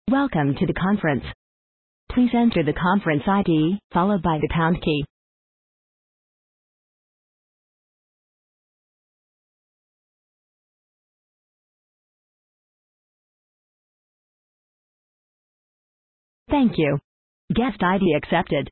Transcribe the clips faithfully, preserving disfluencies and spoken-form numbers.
Welcome to the conference. Please enter the conference I D, followed by the pound key. Thank you. Guest I D accepted.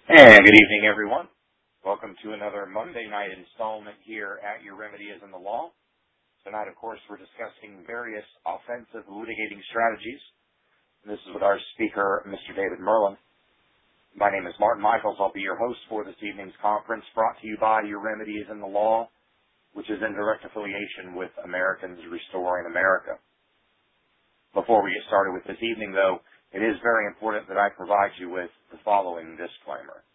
And good evening, everyone. Welcome to another Monday night installment here at Your Remedy is in the Law. Tonight, of course, we're discussing various offensive litigating strategies. This is with our speaker, Mister David Merlin. My name is Martin Michaels. I'll be your host for this evening's conference, brought to you by Your Remedy is in the Law, which is in direct affiliation with Americans Restoring America. Before we get started with this evening, though, it is very important that I provide you with the following disclaimer.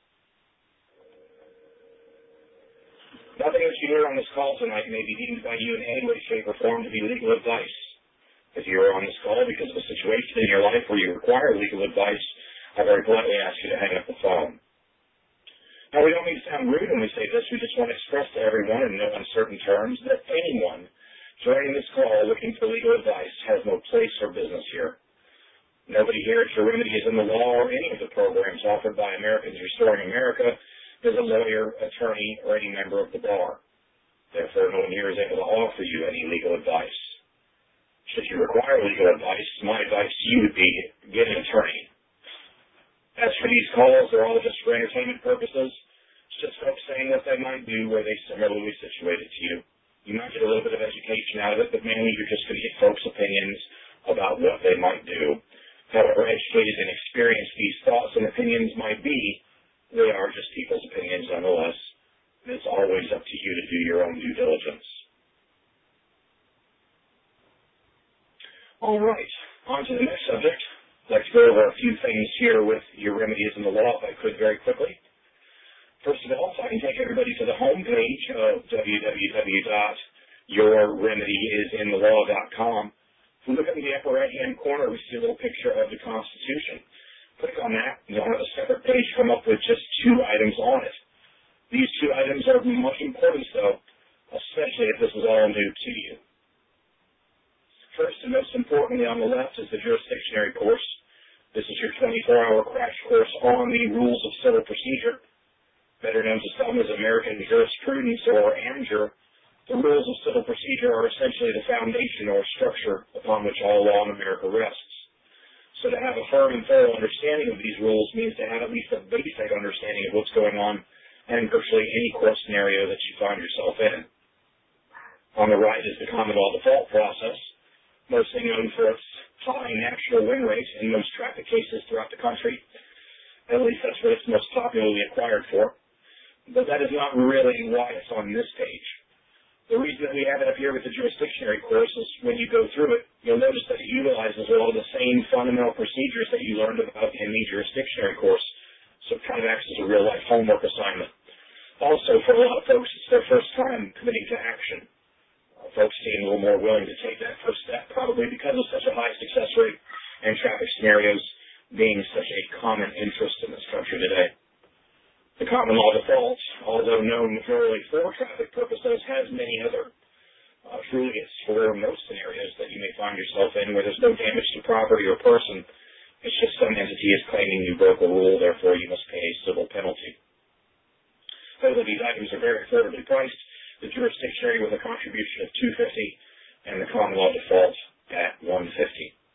Nothing that you hear on this call tonight may be deemed by you in any way, shape, or form to be legal advice. If you are on this call because of a situation in your life where you require legal advice, I very politely ask you to hang up the phone. Now, we don't mean to sound rude when we say this. We just want to express to everyone in no uncertain terms that anyone joining this call looking for legal advice has no place or business here. Nobody here at Your Remedy is in the Law or any of the programs offered by Americans Restoring America is a lawyer, attorney, or any member of the bar. Therefore, no one here is able to offer you any legal advice. Should you require legal advice, my advice to you would be get an attorney. As for these calls, they're all just for entertainment purposes. It's just folks saying what they might do where they similarly situated to you. You might get a little bit of education out of it, but mainly you're just going to get folks' opinions about what they might do. However educated and experienced these thoughts and opinions might be, they are just people's opinions nonetheless. It's always up to you to do your own due diligence. All right, on to the next subject. I'd like to go over a few things here with Your Remedy is in the Law, if I could, very quickly. First of all, if I can take everybody to the home page of w w w dot your remedy is in the law dot com. If we look up in the upper right-hand corner, we see a little picture of the Constitution. Click on that, and you'll have a separate page come up with just two items on it. These two items are of much importance, though, especially if this is all new to you. First and most importantly on the left is the jurisdictionary course. This is your twenty-four hour crash course on the rules of civil procedure, better known to some as American jurisprudence or AMJUR. The rules of civil procedure are essentially the foundation or structure upon which all law in America rests. So to have a firm and thorough understanding of these rules means to have at least a basic understanding of what's going on in virtually any court scenario that you find yourself in. On the right is the common law default process, mostly known for its high national win rate in most traffic cases throughout the country. At least that's what it's most popularly acquired for. But that is not really why it's on this page. The reason that we have it up here with the jurisdictionary course is when you go through it, you'll notice that it utilizes all the same fundamental procedures that you learned about in the jurisdictionary course. So it kind of acts as a real-life homework assignment. Also, for a lot of folks, it's their first time committing to action. Uh, folks seem a little more willing to take that first step, probably because of such a high success rate and traffic scenarios being such a common interest in this country today. The common law default, although known purely for traffic purposes, has many other uh, truly it's for most scenarios that you may find yourself in where there's no damage to property or person. It's just some entity is claiming you broke a rule, therefore you must pay a civil penalty. Both of these items are very affordably priced. The jurisdictionary with a contribution of two hundred fifty dollars and the common law default at one hundred fifty dollars.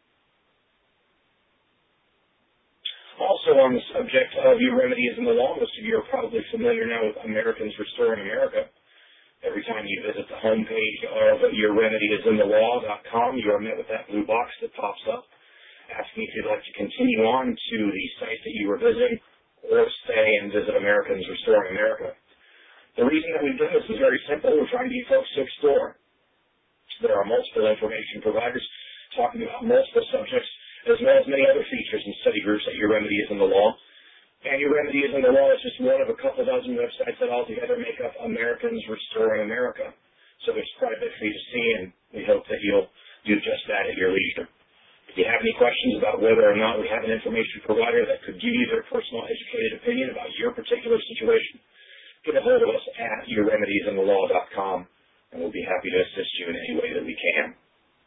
Also on the subject of Your Remedy is in the Law, most of you are probably familiar now with Americans Restoring America. Every time you visit the homepage of your remedy is in the law dot com, you are met with that blue box that pops up, asking if you'd like to continue on to the site that you were visiting or stay and visit Americans Restoring America. The reason that we've done this is very simple. We're trying to get folks to explore. There are multiple information providers talking about multiple subjects, as well as many other features and study groups at Your Remedy is in the Law. And Your Remedy is in the Law is just one of a couple dozen websites that altogether make up Americans Restoring America. So there's quite a bit for you to see, and we hope that you'll do just that at your leisure. If you have any questions about whether or not we have an information provider that could give you their personal educated opinion about your particular situation, get a hold of us at your remedies in the law dot com, and we'll be happy to assist you in any way that we can.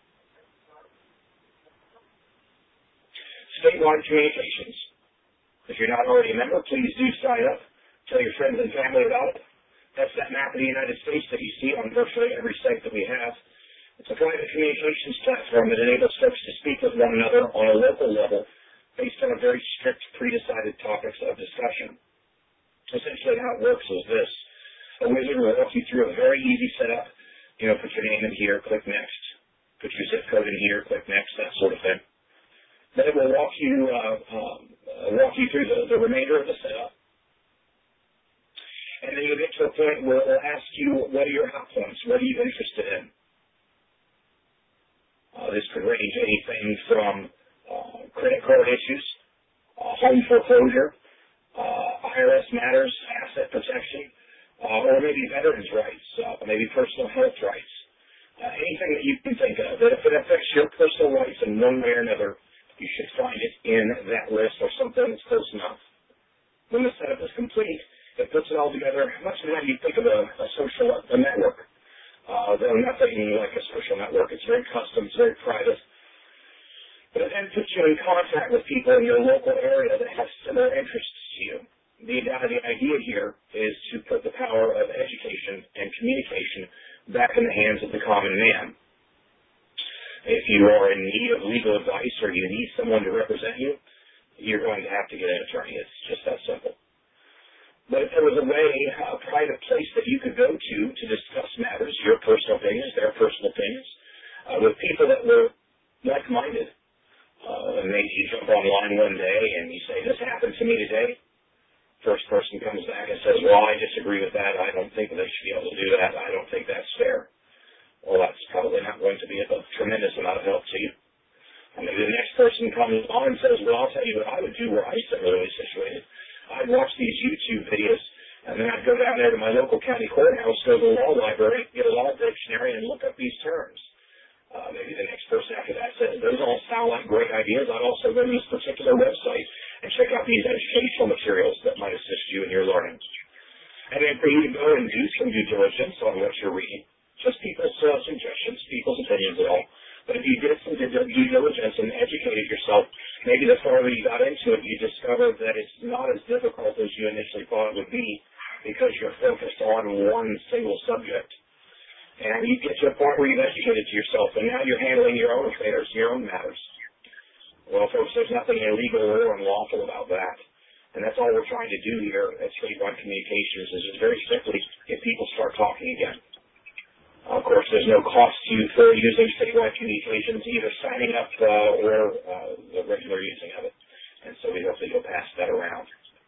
Statewide communications. If you're not already a member, please do sign up. Tell your friends and family about it. That's that map of the United States that you see on virtually every site that we have. It's a private communications platform that enables folks to speak with one another on a local level based on very strict, pre-decided topics of discussion. Essentially how it works is this. A wizard will walk you through a very easy setup. You know, put your name in here, click next. Put your zip code in here, click next, that sort of thing. Then it will walk you, uh, um, uh, walk you through the, the remainder of the setup. And then you'll get to a point where it will ask you, what are your hot points? What are you interested in? Uh, this could range anything from uh, credit card issues, uh, home foreclosure, uh, I R S matters, asset protection, uh, or maybe veterans' rights, uh, maybe personal health rights. Uh, anything that you can think of that if it affects your personal rights in one way or another, you should find it in that list or something that's close enough. When the setup is complete, it puts it all together much like you think of a, a social a network. Uh, though nothing like a social network. It's very custom. It's very private. But it then puts you in contact with people in your local area that have similar interests to you. The, uh, the idea here is to put the power of education and communication back in the hands of the common man. If you are in need of legal advice or you need someone to represent you, you're going to have to get an attorney. It's just that simple. But if there was a way, a private place that you could go to to discuss matters, your personal opinions, their personal opinions, uh, with people that were like-minded, uh, and maybe you jump online one day and you say, this happened to me today. First person comes back and says, well, I disagree with that. I don't think they should be able to do that. I don't think that's fair. Well, that's probably not going to be of a tremendous amount of help to you. And maybe the next person comes on and says, well, I'll tell you what I would do where I'm similarly situated. I'd watch these YouTube videos, and then I'd go down there to my local county courthouse, go to the law library, get a law dictionary, and look up these terms. Uh, maybe the next person after that says, those all sound like great ideas. I'd also go to this particular website and check out these educational materials that might assist you in your learning. And then for you to go and do some due diligence on what you're reading. Just people's uh, suggestions, people's opinions at all. But if you did some due diligence and educated yourself, maybe the farther you got into it, you discovered that it's not as difficult as you initially thought it would be because you're focused on one single subject. And you get to a point where you've educated yourself, and now you're handling your own affairs, your own matters. Well, folks, there's nothing illegal or unlawful about that. And that's all we're trying to do here at Statewide Communications is just very simply get people start talking again. Of course, there's no cost to you for using Statewide Communications, either signing up uh, or uh, the regular using of it. And so we hope that you'll pass that around.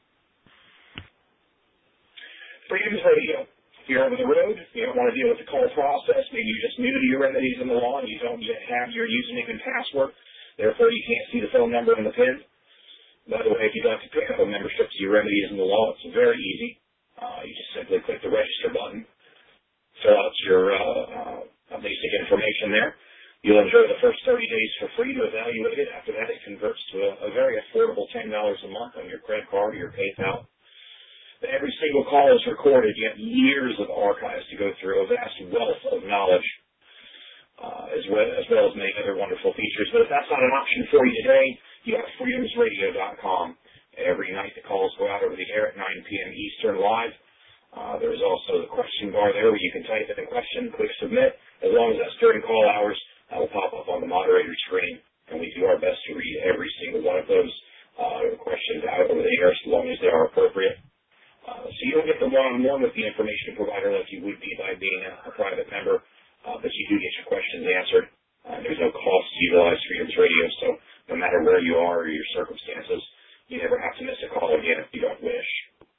Freedoms Radio. If you're over the road, you don't want to deal with the call process, maybe you're just new to your remedies in the law and you don't yet have your username and password, therefore you can't see the phone number and the PIN. By the way, if you'd like to pick up a membership to your remedies in the law, it's very easy. Uh, you just simply click the register button. Fill out your uh, uh, basic information there. You'll enjoy the first thirty days for free to evaluate it. After that, it converts to a, a very affordable ten dollars a month on your credit card or your PayPal. Every single call is recorded. You have years of archives to go through, a vast wealth of knowledge, uh, as, well, as well as many other wonderful features. But if that's not an option for you today, you have freedoms radio dot com. Every night the calls go out over the air at nine p.m. Eastern live. Uh, there's also the question bar there where you can type in a question, click submit. As long as that's during call hours, that will pop up on the moderator screen, and we do our best to read every single one of those uh, questions out over the air as long as they are appropriate. Uh, so you don't get the one-on-one with the information provider like you would be by being a, a private member, uh, but you do get your questions answered. Uh, there's no cost to utilize Freedoms Radio, so no matter where you are or your circumstances, you never have to miss a call again if you don't wish.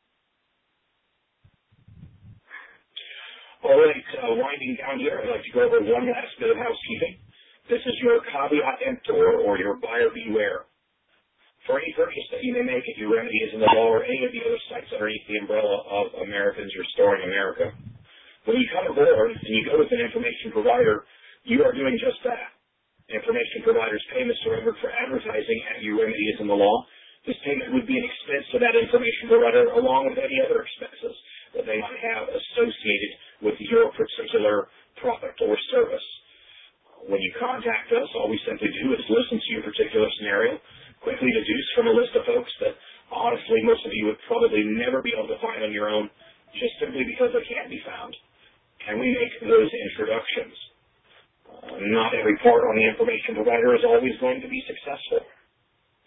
All right, uh, winding down here, I'd like to go over one last bit of housekeeping. This is your caveat emptor, or your buyer beware. For any purchase that you may make at your remedies in the law or any of the other sites underneath the umbrella of Americans Restoring America, when you come aboard and you go with an information provider, you are doing just that. Information providers' payments are rendered for advertising at your remedies in the law. This payment would be an expense to that information provider along with any other expenses that they might have associated with your particular product or service. When you contact us, all we simply do is listen to your particular scenario, quickly deduce from a list of folks that honestly most of you would probably never be able to find on your own just simply because they can't be found. And we make those introductions. Uh, not every part on the information provider is always going to be successful.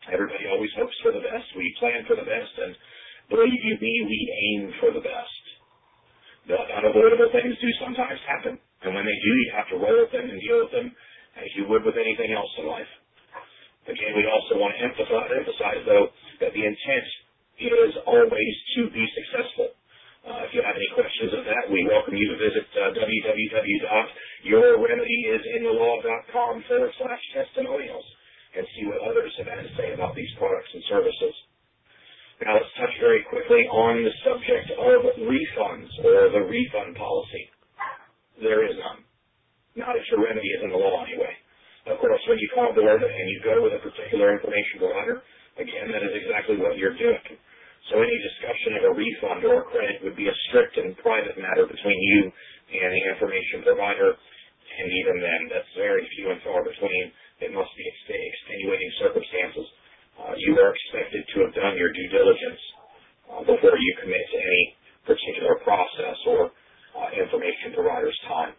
Everybody always hopes for the best. We plan for the best, and believe you me, we aim for the best. But unavoidable things do sometimes happen, and when they do, you have to roll with them and deal with them as you would with anything else in life. Again, we also want to emphasize, emphasize though, that the intent is always to be successful. Uh, if you have any questions of that, we welcome you to visit uh, w w w dot your remedy is in the law dot com forward slash testimonials and see what others have had to say about these products and services. Now let's touch very quickly on the subject of refunds, or the refund policy. There is none. Not if your remedy is in the law anyway. Of course, when you call board and you go with a particular information provider, again, that is exactly what you're doing. So any discussion of a refund or a credit would be a strict and private matter between you and the information provider, and even then, that's very few and far between. It must be extenuating circumstances. Uh, you are expected to have done your due diligence uh, before you commit to any particular process or uh, information provider's time.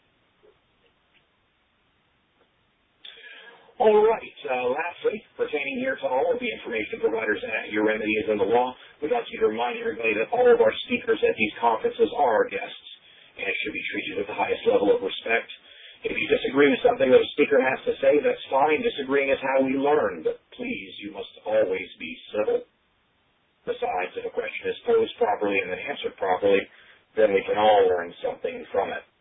All right. Uh, lastly, pertaining here to all of the information providers at Your Remedy is in the Law, we'd like you to remind everybody that all of our speakers at these conferences are our guests and should be treated with the highest level of respect. If you disagree with something that a speaker has to say, that's fine. Disagreeing is how we learn, but please, you must always be civil. Besides, if a question is posed properly and then answered properly, then we can all learn something from it.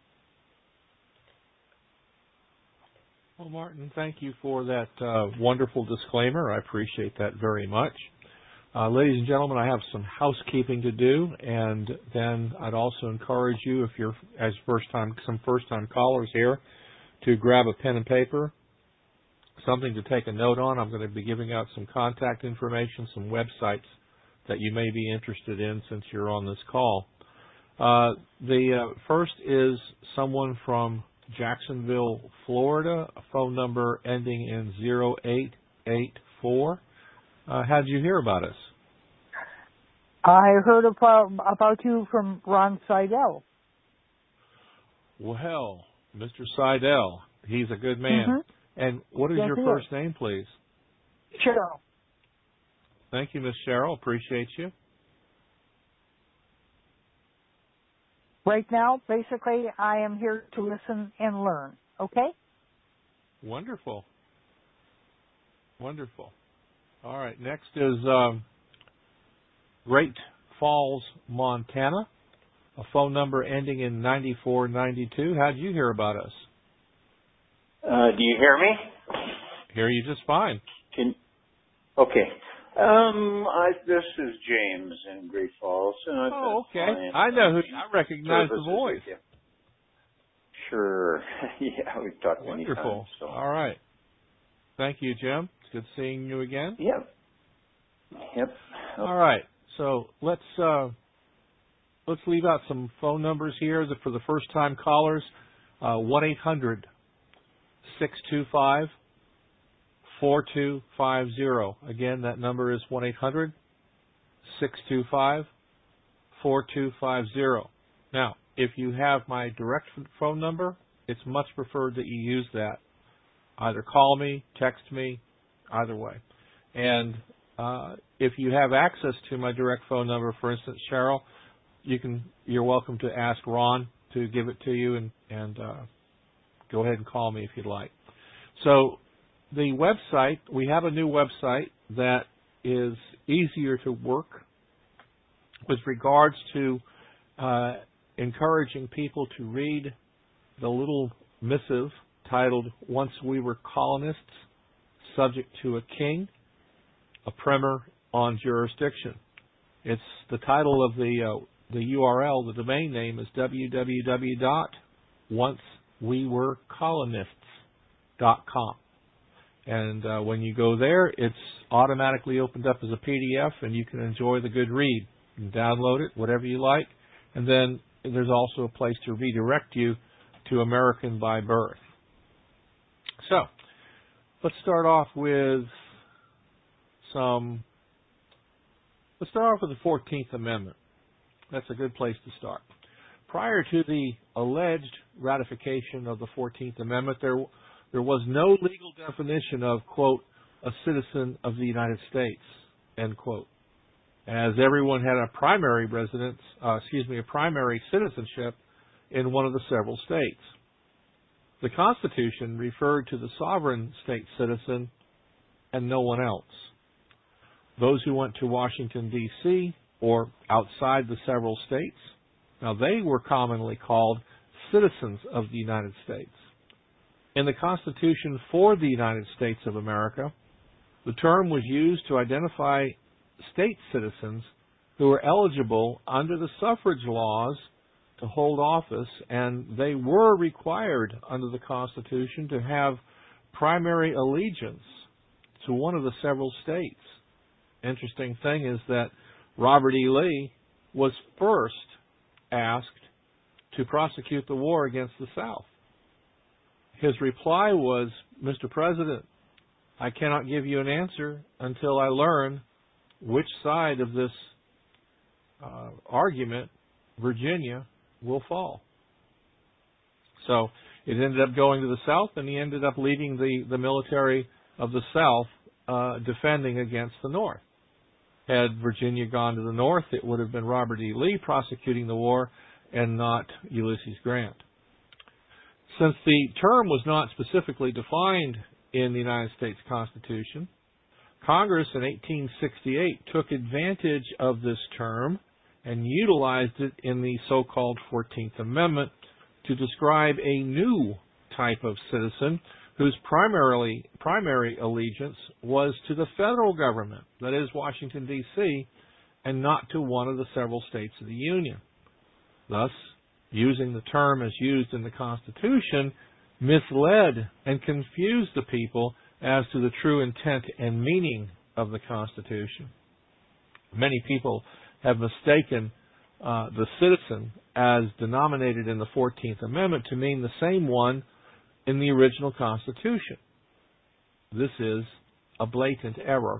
Well, Martin, thank you for that uh, wonderful disclaimer. I appreciate that very much. Uh, ladies and gentlemen, I have some housekeeping to do, and then I'd also encourage you, if you're as first-time, some first-time callers here, to grab a pen and paper, something to take a note on. I'm going to be giving out some contact information, some websites that you may be interested in since you're on this call. Uh, the uh, first is someone from Jacksonville, Florida, a phone number ending in zero eight eight four. Uh, how did you hear about us? I heard about, about you from Ron Seidel. Well, Mister Seidel, he's a good man. Mm-hmm. And what is yes, your first is. name, please? Cheryl. Thank you, Miss Cheryl. Appreciate you. Right now, basically, I am here to listen and learn. Okay? Wonderful. Wonderful. All right. Next is um, Great Falls, Montana, a phone number ending in ninety-four ninety-two. How did you hear about us? Uh, do you hear me? Hear you just fine. Can, okay. Um, I, this is James in Great Falls. And I've oh, okay. I know who. I recognize the voice. Sure. Yeah, we've talked many times. Wonderful. So. All right. Thank you, Jim. It's good seeing you again. Yep. Yep. All right. So let's uh, let's leave out some phone numbers here for the first time callers. Uh, one eight hundred six two five four two five zero. Again, that number is one eight hundred six two five four two five zero. Now, if you have my direct phone number, it's much preferred that you use that. Either call me, text me, either way. And uh, if you have access to my direct phone number, for instance, Cheryl, you can. You're welcome to ask Ron to give it to you, and and uh, go ahead and call me if you'd like. So the website, we have a new website that is easier to work with regards to uh, encouraging people to read the little missive titled Once We Were Colonists, Subject to a King, a Primer on Jurisdiction. It's the title of the uh, the U R L, the domain name is w w w dot once we were colonists dot com. And uh, when you go there, it's automatically opened up as a P D F, and you can enjoy the good read. You can download it, whatever you like. And then there's also a place to redirect you to American by Birth. So, let's start off with some, let's start off with the fourteenth Amendment. That's a good place to start. Prior to the alleged ratification of the fourteenth Amendment, there there was no legal definition of, quote, a citizen of the United States, end quote, as everyone had a primary residence, uh, excuse me, a primary citizenship in one of the several states. The Constitution referred to the sovereign state citizen and no one else. Those who went to Washington, D C, or outside the several states, now they were commonly called citizens of the United States. In the Constitution for the United States of America, the term was used to identify state citizens who were eligible under the suffrage laws to hold office, and they were required under the Constitution to have primary allegiance to one of the several states. Interesting thing is that Robert E. Lee was first asked to prosecute the war against the South. His reply was, "Mister President, I cannot give you an answer until I learn which side of this uh, argument Virginia will fall." So it ended up going to the South, and he ended up leading the, the military of the South uh, defending against the North. Had Virginia gone to the North, it would have been Robert E. Lee prosecuting the war and not Ulysses Grant. Since the term was not specifically defined in the United States Constitution, Congress in eighteen sixty-eight took advantage of this term and utilized it in the so-called fourteenth Amendment to describe a new type of citizen whose primarily primary allegiance was to the federal government, that is Washington, D C, and not to one of the several states of the Union. Thus, using the term as used in the Constitution misled and confused the people as to the true intent and meaning of the Constitution. Many people have mistaken uh, the citizen as denominated in the fourteenth Amendment to mean the same one in the original Constitution. This is a blatant error.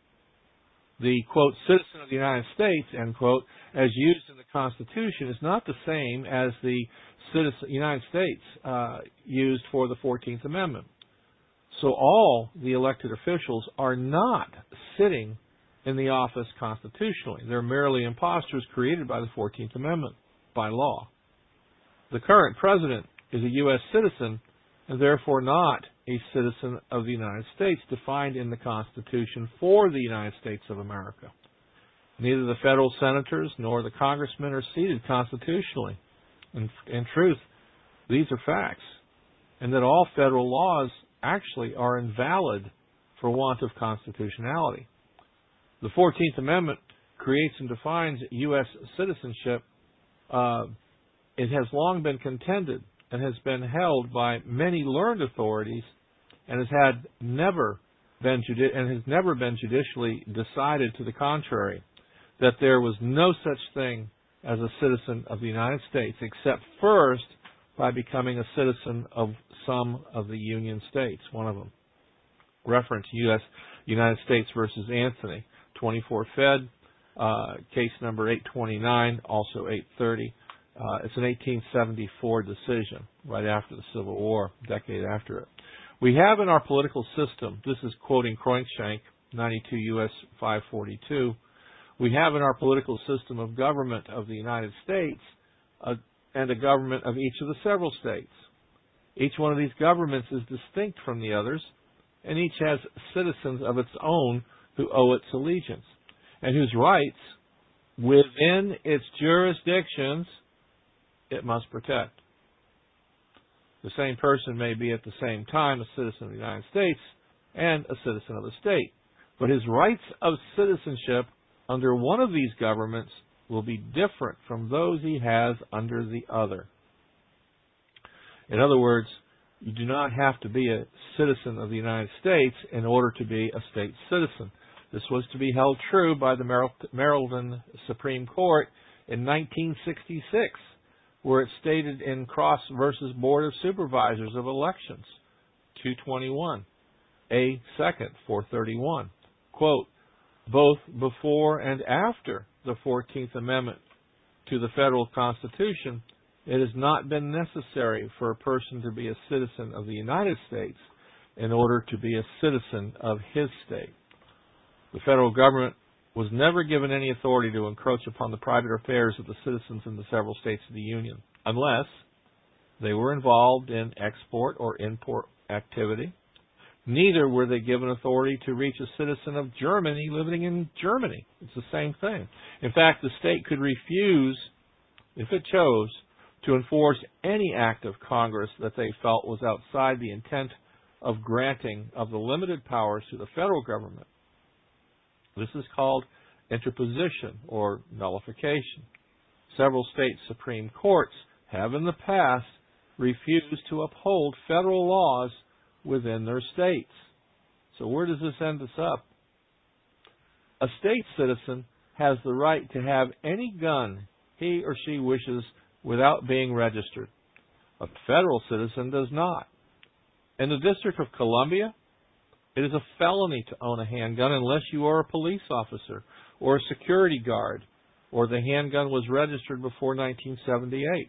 The, quote, citizen of the United States, end quote, as used in the Constitution is not the same as the citizen, United States uh, used for the fourteenth Amendment. So all the elected officials are not sitting in the office constitutionally. They're merely imposters created by the fourteenth Amendment by law. The current president is a U S citizen and therefore not a citizen of the United States defined in the Constitution for the United States of America. Neither the federal senators nor the congressmen are seated constitutionally. In, in truth, these are facts, and that all federal laws actually are invalid for want of constitutionality. The fourteenth Amendment creates and defines U S citizenship. Uh, it has long been contended and has been held by many learned authorities and has had never been judi- and has never been judicially decided to the contrary, that there was no such thing as a citizen of the United States except first by becoming a citizen of some of the Union states, one of them. Reference U S United States versus Anthony, twenty-four Fed, uh, case number eight twenty-nine, also eight thirty. Uh, it's an eighteen seventy-four decision, right after the Civil War, a decade after it. We have in our political system, this is quoting Cruikshank, ninety-two U S five forty-two, we have in our political system of government of the United States a, and a government of each of the several states. Each one of these governments is distinct from the others, and each has citizens of its own who owe its allegiance, and whose rights within its jurisdictions it must protect. The same person may be at the same time a citizen of the United States and a citizen of a state, but his rights of citizenship under one of these governments will be different from those he has under the other. In other words, you do not have to be a citizen of the United States in order to be a state citizen. This was to be held true by the Maryland Supreme Court in nineteen sixty-six, where it stated in Cross versus Board of Supervisors of Elections, two twenty-one, A second, four thirty-one, quote, both before and after the fourteenth Amendment to the federal Constitution, it has not been necessary for a person to be a citizen of the United States in order to be a citizen of his state. The federal government was never given any authority to encroach upon the private affairs of the citizens in the several states of the Union, unless they were involved in export or import activity. Neither were they given authority to reach a citizen of Germany living in Germany. It's the same thing. In fact, the state could refuse, if it chose, to enforce any act of Congress that they felt was outside the intent of granting of the limited powers to the federal government. This is called interposition or nullification. Several state Supreme Courts have in the past refused to uphold federal laws within their states. So where does this end us up? A state citizen has the right to have any gun he or she wishes without being registered. A federal citizen does not. In the District of Columbia, it is a felony to own a handgun unless you are a police officer or a security guard or the handgun was registered before nineteen seventy-eight.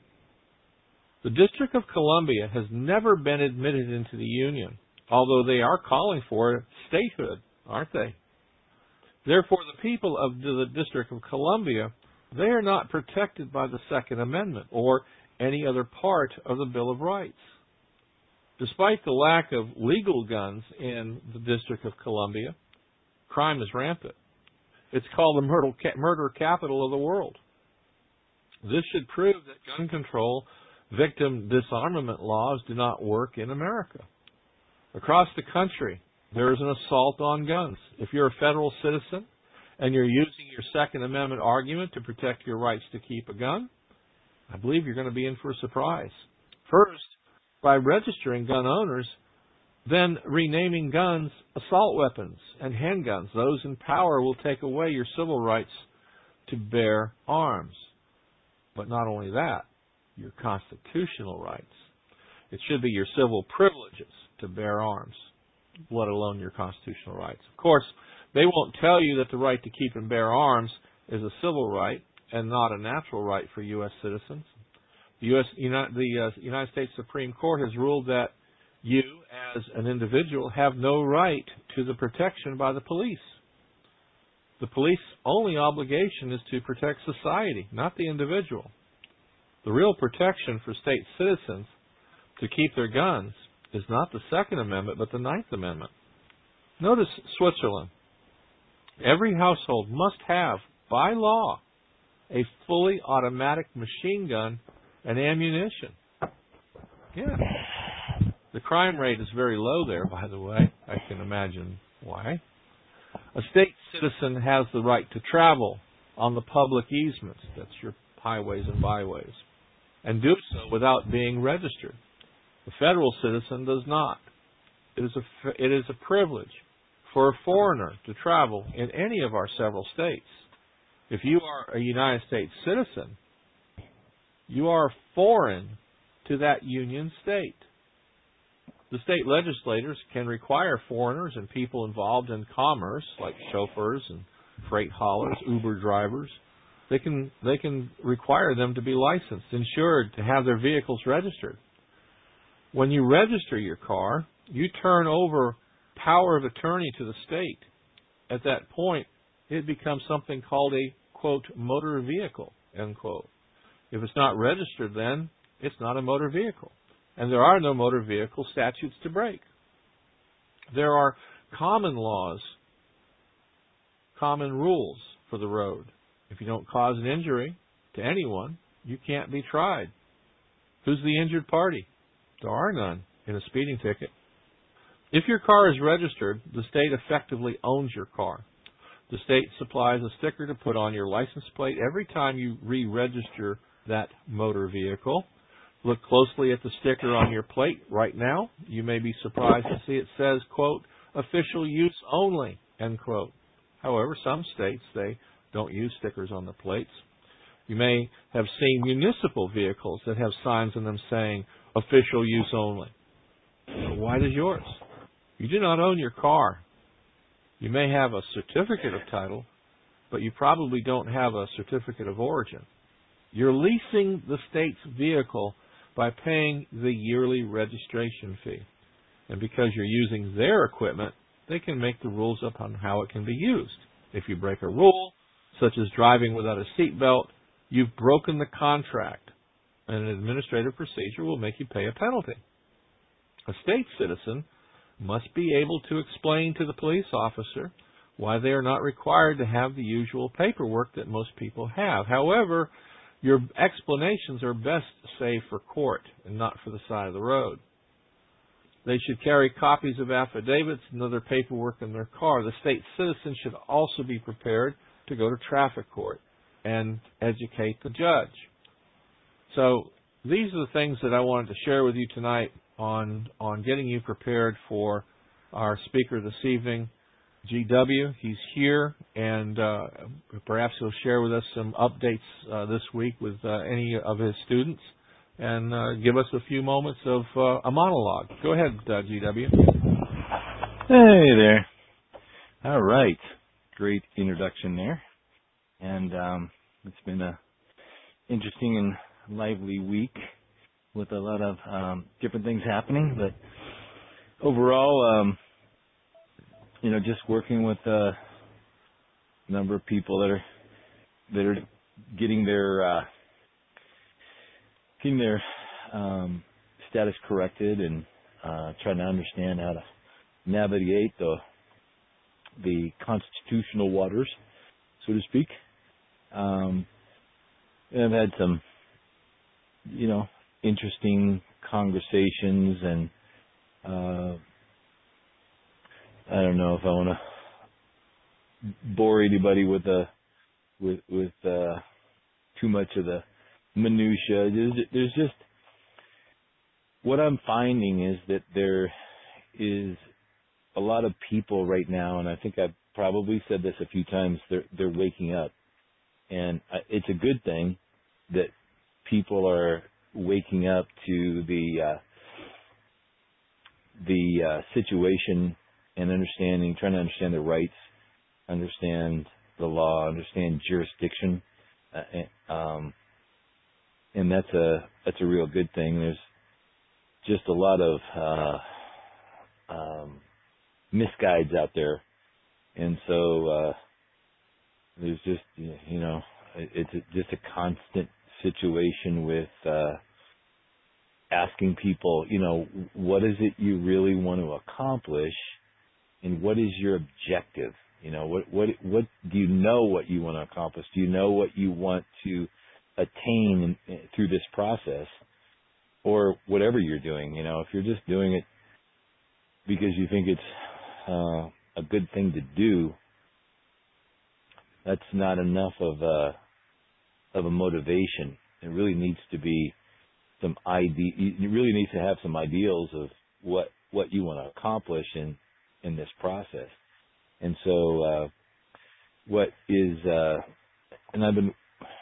The District of Columbia has never been admitted into the Union, although they are calling for statehood, aren't they? Therefore, the people of the District of Columbia, they are not protected by the Second Amendment or any other part of the Bill of Rights. Despite the lack of legal guns in the District of Columbia, crime is rampant. It's called the murder, murder capital of the world. This should prove that gun control victim disarmament laws do not work in America. Across the country, there is an assault on guns. If you're a federal citizen and you're using your Second Amendment argument to protect your rights to keep a gun, I believe you're going to be in for a surprise. First, by registering gun owners, then renaming guns assault weapons and handguns. Those in power will take away your civil rights to bear arms. But not only that, your constitutional rights. It should be your civil privileges to bear arms, let alone your constitutional rights. Of course, they won't tell you that the right to keep and bear arms is a civil right and not a natural right for U S citizens. The U S the uh, United States Supreme Court has ruled that you, as an individual, have no right to the protection by the police. The police only obligation is to protect society, not the individual. The real protection for state citizens to keep their guns is not the Second Amendment, but the Ninth Amendment. Notice Switzerland. Every household must have, by law, a fully automatic machine gun and ammunition. Yeah. The crime rate is very low there, by the way. I can imagine why. A state citizen has the right to travel on the public easements, that's your highways and byways, and do so without being registered. The federal citizen does not. It is a, it is a privilege for a foreigner to travel in any of our several states. If you are a United States citizen, you are foreign to that union state. The state legislators can require foreigners and people involved in commerce, like chauffeurs and freight haulers, Uber drivers, They can they can require them to be licensed, insured, to have their vehicles registered. When you register your car, you turn over power of attorney to the state. At that point, it becomes something called a, quote, motor vehicle, end quote. If it's not registered, then it's not a motor vehicle. And there are no motor vehicle statutes to break. There are common laws, common rules for the road. If you don't cause an injury to anyone, you can't be tried. Who's the injured party? There are none in a speeding ticket. If your car is registered, the state effectively owns your car. The state supplies a sticker to put on your license plate every time you re-register that motor vehicle. Look closely at the sticker on your plate right now. You may be surprised to see it says, quote, official use only, end quote. However, some states, they don't use stickers on the plates. You may have seen municipal vehicles that have signs on them saying, official use only. So why does yours? You do not own your car. You may have a certificate of title, but you probably don't have a certificate of origin. You're leasing the state's vehicle by paying the yearly registration fee. And because you're using their equipment, they can make the rules up on how it can be used. If you break a rule, such as driving without a seatbelt, you've broken the contract, and an administrative procedure will make you pay a penalty. A state citizen must be able to explain to the police officer why they are not required to have the usual paperwork that most people have. However, your explanations are best saved for court and not for the side of the road. They should carry copies of affidavits and other paperwork in their car. The state citizen should also be prepared to go to traffic court and educate the judge. So these are the things that I wanted to share with you tonight on on getting you prepared for our speaker this evening, G W. He's here, and uh, perhaps he'll share with us some updates uh, this week with uh, any of his students and uh, give us a few moments of uh, a monologue. Go ahead, uh, G W. Hey there. All right. Great introduction there. And um, it's been a interesting and lively week with a lot of um, different things happening. But overall, um, you know, just working with a number of people that are that are getting their uh, getting their um, status corrected and uh, trying to understand how to navigate the the constitutional waters, so to speak. Um, and I've had some, you know, interesting conversations, and uh, I don't know if I want to bore anybody with a with with uh, too much of the minutia. There's, there's just what I'm finding is that there is a lot of people right now, and I think I've probably said this a few times. They're they're waking up, and it's a good thing that people are waking up to the uh, the uh, situation and understanding, trying to understand their rights, understand the law, understand jurisdiction, uh, um, and that's a that's a real good thing. There's just a lot of uh, um, misguides out there, and so uh, there's just you know it's just a constant situation with uh, asking people, you know, what is it you really want to accomplish, and what is your objective? You know, what what what do you know what you want to accomplish? Do you know what you want to attain in, through this process, or whatever you're doing? You know, if you're just doing it because you think it's uh, a good thing to do, that's not enough of a of a motivation. It really needs to be some ide. You really need to have some ideals of what what you want to accomplish in in this process. And so, uh, what is uh, and I've been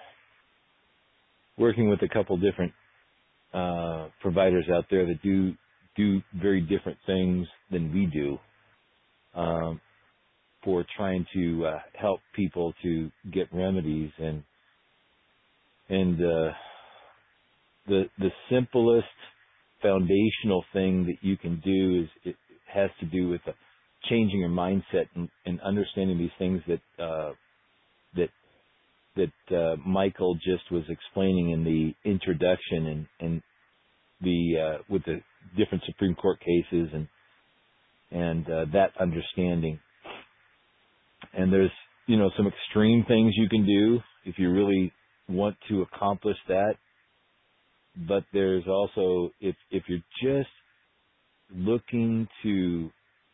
working with a couple different uh, providers out there that do do very different things than we do, um, for trying to uh, help people to get remedies. And and uh, the the simplest foundational thing that you can do is it has to do with the changing your mindset and, and understanding these things that uh, that that uh, Michael just was explaining in the introduction, and, and the uh, with the different Supreme Court cases and and uh, that understanding. And there's you know some extreme things you can do if you really want to accomplish that. But there's also, if if you're just looking to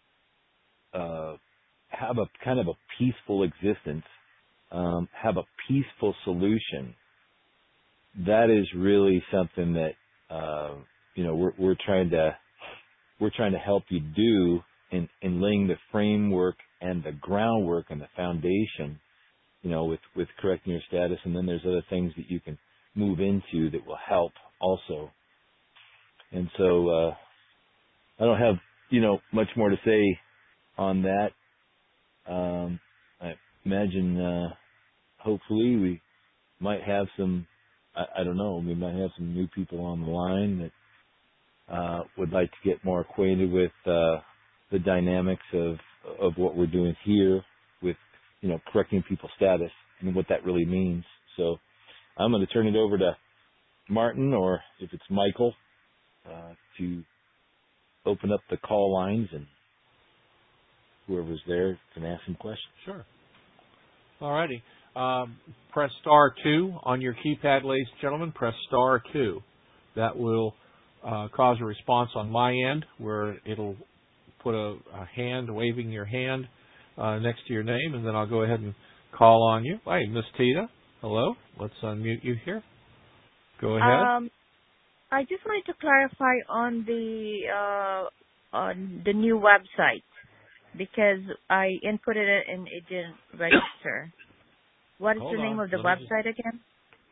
uh, have a kind of a peaceful existence, um, have a peaceful solution, that is really something that uh, you know we're we're trying to we're trying to help you do in, in laying the framework and the groundwork and the foundation, you know, with, with correcting your status. And then there's other things that you can move into that will help also. And so uh, I don't have, you know, much more to say on that. Um, I imagine uh, hopefully we might have some, I, I don't know, we might have some new people on the line that uh, would like to get more acquainted with uh, the dynamics of of what we're doing here with, you know, correcting people's status and what that really means. So I'm going to turn it over to Martin, or if it's Michael, uh, to open up the call lines, and whoever's there can ask some questions. Sure. All righty. Um, press star two on your keypad, ladies and gentlemen. Press star two. That will uh, cause a response on my end, where it'll put a, a hand, waving your hand uh, next to your name, and then I'll go ahead and call on you. Hey, Miss Tita. Hello. Let's unmute you here. Go ahead. Um, I just wanted to clarify on the uh, on the new website, because I inputted it and it didn't register. What is Hold the name on. of the Let me website again?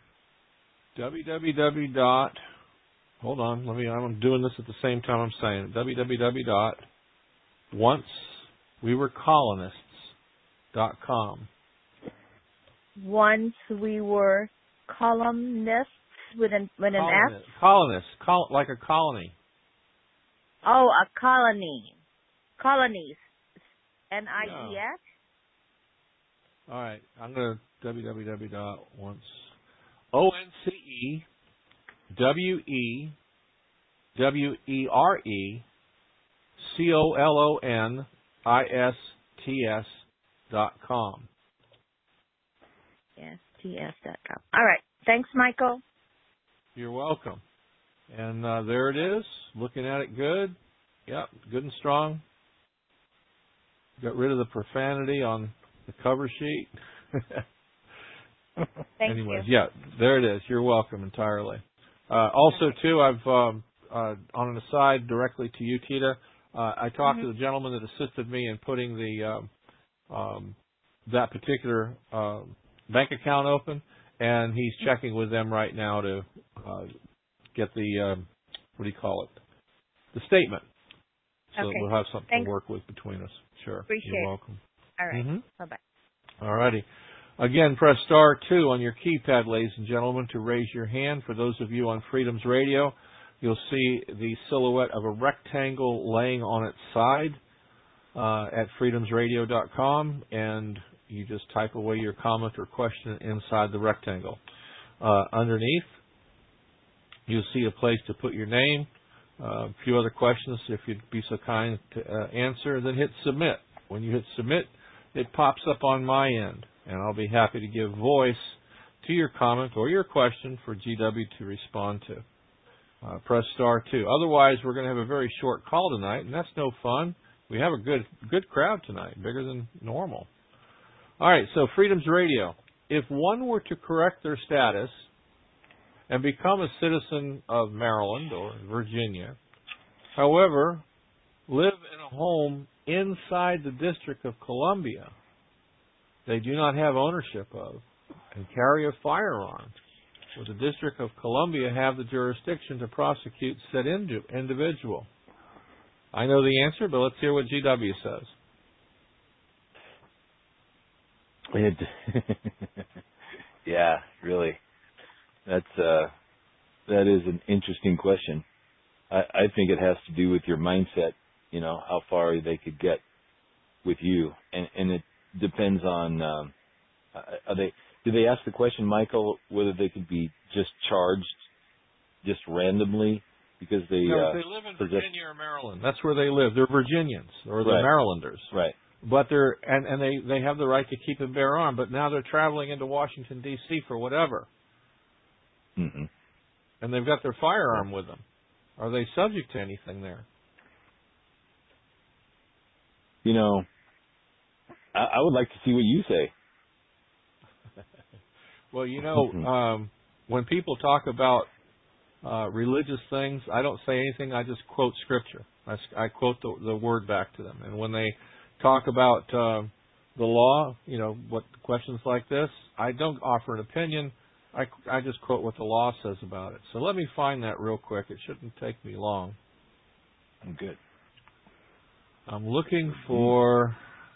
www. Dot, hold on. Let me. I'm doing this at the same time I'm saying it. www. Dot once we were colonists. Dot com. Once we were columnists with an with an Colonist. S. Colonists. Col- like a colony. Oh, a colony. Colonies. N I E S. All right. I'm going to www. Dot once. O N C E W E W E R E C O L O N I S T S dot com. S T S dot com. All right. Thanks, Michael. You're welcome. And uh, there it is. Looking at it good. Yep, good and strong. Got rid of the profanity on the cover sheet. Thank Anyways, you. yeah, there it is. You're welcome entirely. Uh, also, too, I've um, uh, on an aside directly to you, Tita. Uh, I talked Mm-hmm. to the gentleman that assisted me in putting the um, um, that particular uh, bank account open, and he's checking with them right now to uh, get the um, what do you call it, the statement. So Okay. we'll have something Thanks. to work with between us. Sure. Appreciate You're it. welcome. All right. Mm-hmm. Bye-bye. All righty. Again, press star two on your keypad, ladies and gentlemen, to raise your hand. For those of you on Freedom's Radio, you'll see the silhouette of a rectangle laying on its side uh, at freedoms radio dot com, and you just type away your comment or question inside the rectangle. Uh, underneath, you'll see a place to put your name, uh, a few other questions if you'd be so kind to uh, answer, then hit submit. When you hit submit, it pops up on my end, and I'll be happy to give voice to your comment or your question for G W to respond to. Uh, press star two. Otherwise, we're going to have a very short call tonight, and that's no fun. We have a good good crowd tonight, bigger than normal. All right, so Freedom's Radio. If one were to correct their status and become a citizen of Maryland or Virginia, however, live in a home inside the District of Columbia they do not have ownership of, and carry a firearm, would the District of Columbia have the jurisdiction to prosecute said indi- individual? I know the answer, but let's hear what G W says. It, yeah, really. That's uh, that is an interesting question. I, I think it has to do with your mindset. You know, how far they could get with you, and, and it depends on. Um, are they? Did they ask the question, Michael, whether they could be just charged, just randomly, because they? No, uh, they live in possess- Virginia or Maryland. That's where they live. They're Virginians or they're Right. Marylanders. Right. But they're and, and they, they have the right to keep and bear arms. But now they're traveling into Washington D C for whatever, Mm-hmm. and they've got their firearm with them. Are they subject to anything there? You know, I, I would like to see what you say. Well, you know, um, when people talk about uh, religious things, I don't say anything. I just quote Scripture. I, I quote the, the word back to them. And when they talk about uh, the law, you know, what questions like this, I don't offer an opinion. I, I just quote what the law says about it. So let me find that real quick. It shouldn't take me long. I'm good. I'm looking for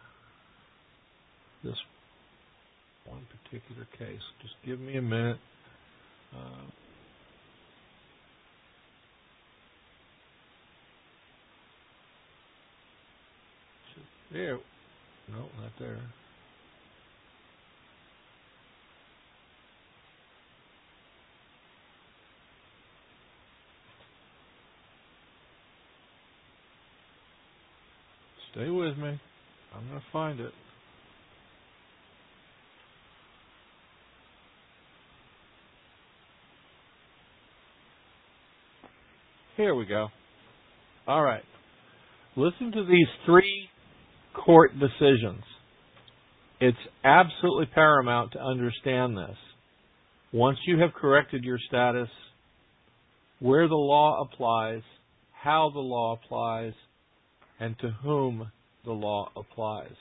this one particular case. Just give me a minute. Uh, Yeah. No, not there. Stay with me. I'm going to find it. Here we go. All right. Listen to these three court decisions. It's absolutely paramount to understand this. Once you have corrected your status, where the law applies, how the law applies, and to whom the law applies.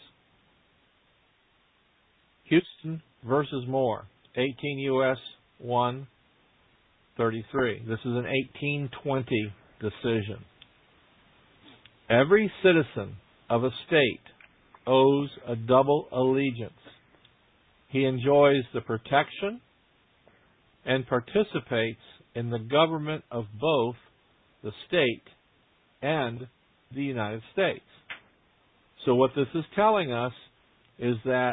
Houston versus Moore, eighteen U S one thirty-three. This is an eighteen twenty decision. Every citizen of a state owes a double allegiance. He enjoys the protection and participates in the government of both the state and the United States. So what this is telling us is that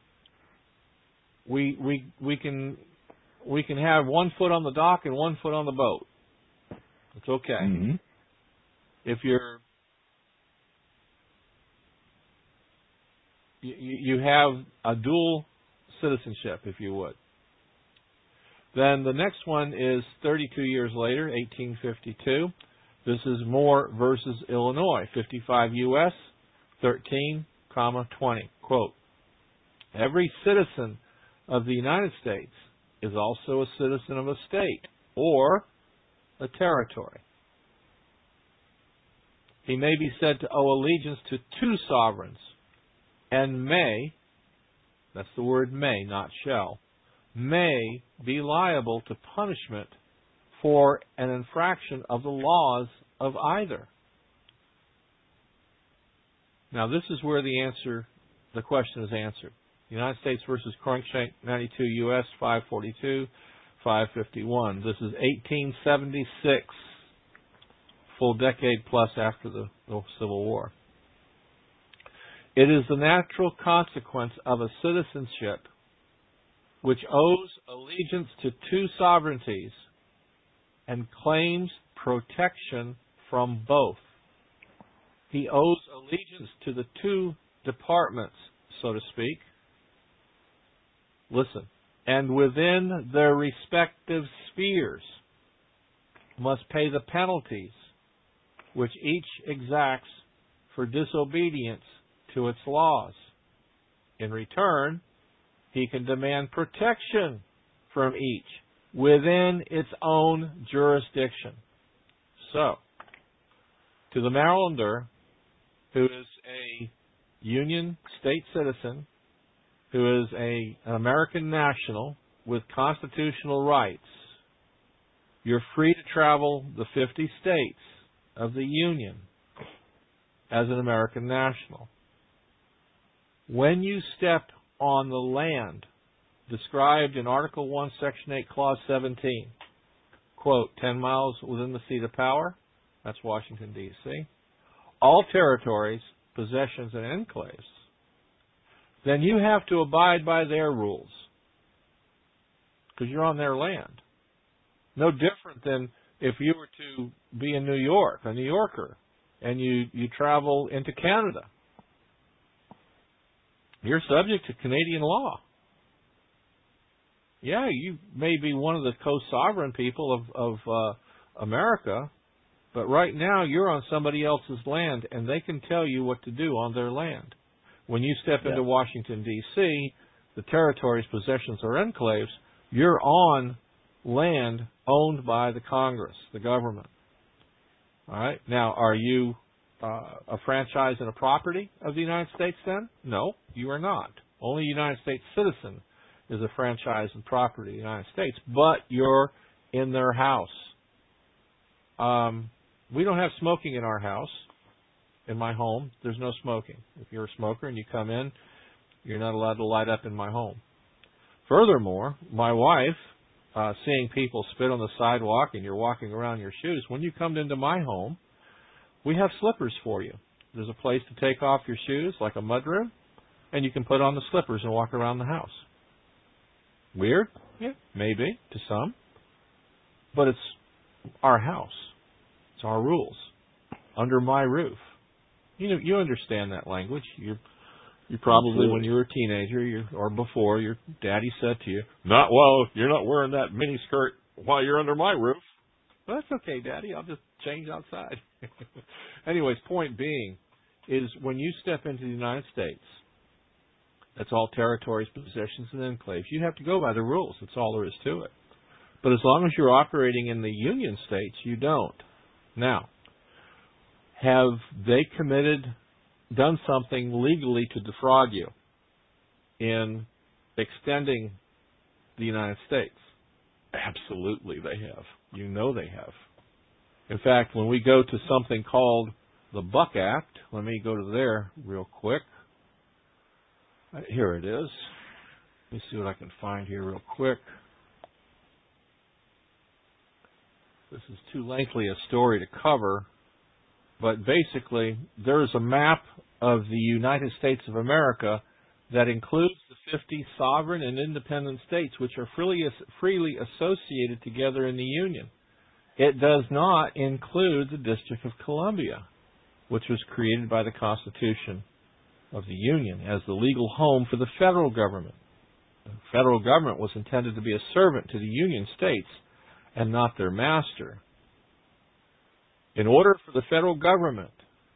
we we we can we can have one foot on the dock and one foot on the boat. It's okay. Mm-hmm. If you're you, you have a dual citizenship, if you would. Then the next one is thirty-two years later, eighteen fifty-two. This is Moore versus Illinois, fifty-five U S thirteen, twenty. Quote, every citizen of the United States is also a citizen of a state or a territory. He may be said to owe allegiance to two sovereigns and may, that's the word may, not shall, may be liable to punishment for an infraction of the laws of either. Now, this is where the answer, the question is answered. United States versus Cruikshank, ninety-two U S five forty-two, five fifty-one. This is eighteen seventy-six, full decade plus after the, the Civil War. It is the natural consequence of a citizenship which owes allegiance to two sovereignties and claims protection from both. He owes allegiance to the two departments, so to speak. Listen, and within their respective spheres must pay the penalties which each exacts for disobedience to its laws. In return, he can demand protection from each within its own jurisdiction. So, to the Marylander who is a Union state citizen, who is a, an American national with constitutional rights, you're free to travel the fifty states of the Union as an American national. When you step on the land described in Article one, Section eight, Clause seventeen, quote, ten miles within the seat of power, that's Washington, D C, all territories, possessions, and enclaves, then you have to abide by their rules because you're on their land. No different than if you were to be in New York, a New Yorker, and you, you travel into Canada. You're subject to Canadian law. Yeah, you may be one of the co-sovereign people of, of uh, America, but right now you're on somebody else's land, and they can tell you what to do on their land. When you step yeah. into Washington, D C, the territories, possessions, or enclaves, you're on land owned by the Congress, the government. All right? Now, are you uh, a franchise and a property of the United States then? No, you are not. Only a United States citizen is a franchise and property of the United States, but you're in their house. Um, we don't have smoking in our house. In my home, there's no smoking. If you're a smoker and you come in, you're not allowed to light up in my home. Furthermore, my wife, uh, seeing people spit on the sidewalk and you're walking around in your shoes, when you come into my home, we have slippers for you. There's a place to take off your shoes, like a mudroom, and you can put on the slippers and walk around the house. Weird? Yeah, maybe, to some. But it's our house. It's our rules. Under my roof. You know, you understand that language. You you probably, Absolutely. When you were a teenager you, or before, your daddy said to you, "Not well, you're not wearing that mini skirt while you're under my roof." Well, that's okay, Daddy. I'll just change outside. Anyways, point being is when you step into the United States, that's all territories, possessions, and enclaves. You have to go by the rules. That's all there is to it. But as long as you're operating in the Union states, you don't. Now, have they committed, done something legally to defraud you in extending the United States? Absolutely they have. You know they have. In fact, when we go to something called the Buck Act, let me go to there real quick. Here it is. Let me see what I can find here real quick. This is too lengthy a story to cover, but basically there's a map of the United States of America that includes the fifty sovereign and independent states which are freely, freely associated together in the Union. It does not include the District of Columbia, which was created by the Constitution of the Union as the legal home for the federal government. The federal government was intended to be a servant to the Union states and not their master. In order for the federal government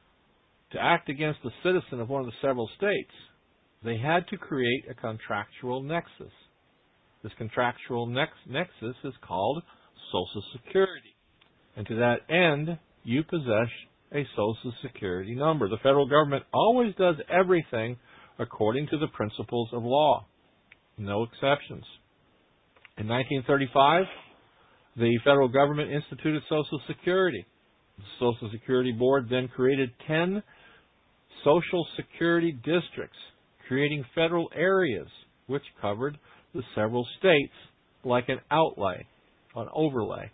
to act against a citizen of one of the several states, they had to create a contractual nexus. This contractual nex- nexus is called Social Security. And to that end, you possess a Social Security number. The federal government always does everything according to the principles of law. No exceptions. In nineteen thirty-five, the federal government instituted Social Security. The Social Security Board then created ten Social Security districts, creating federal areas which covered the several states like an outlay, an overlay.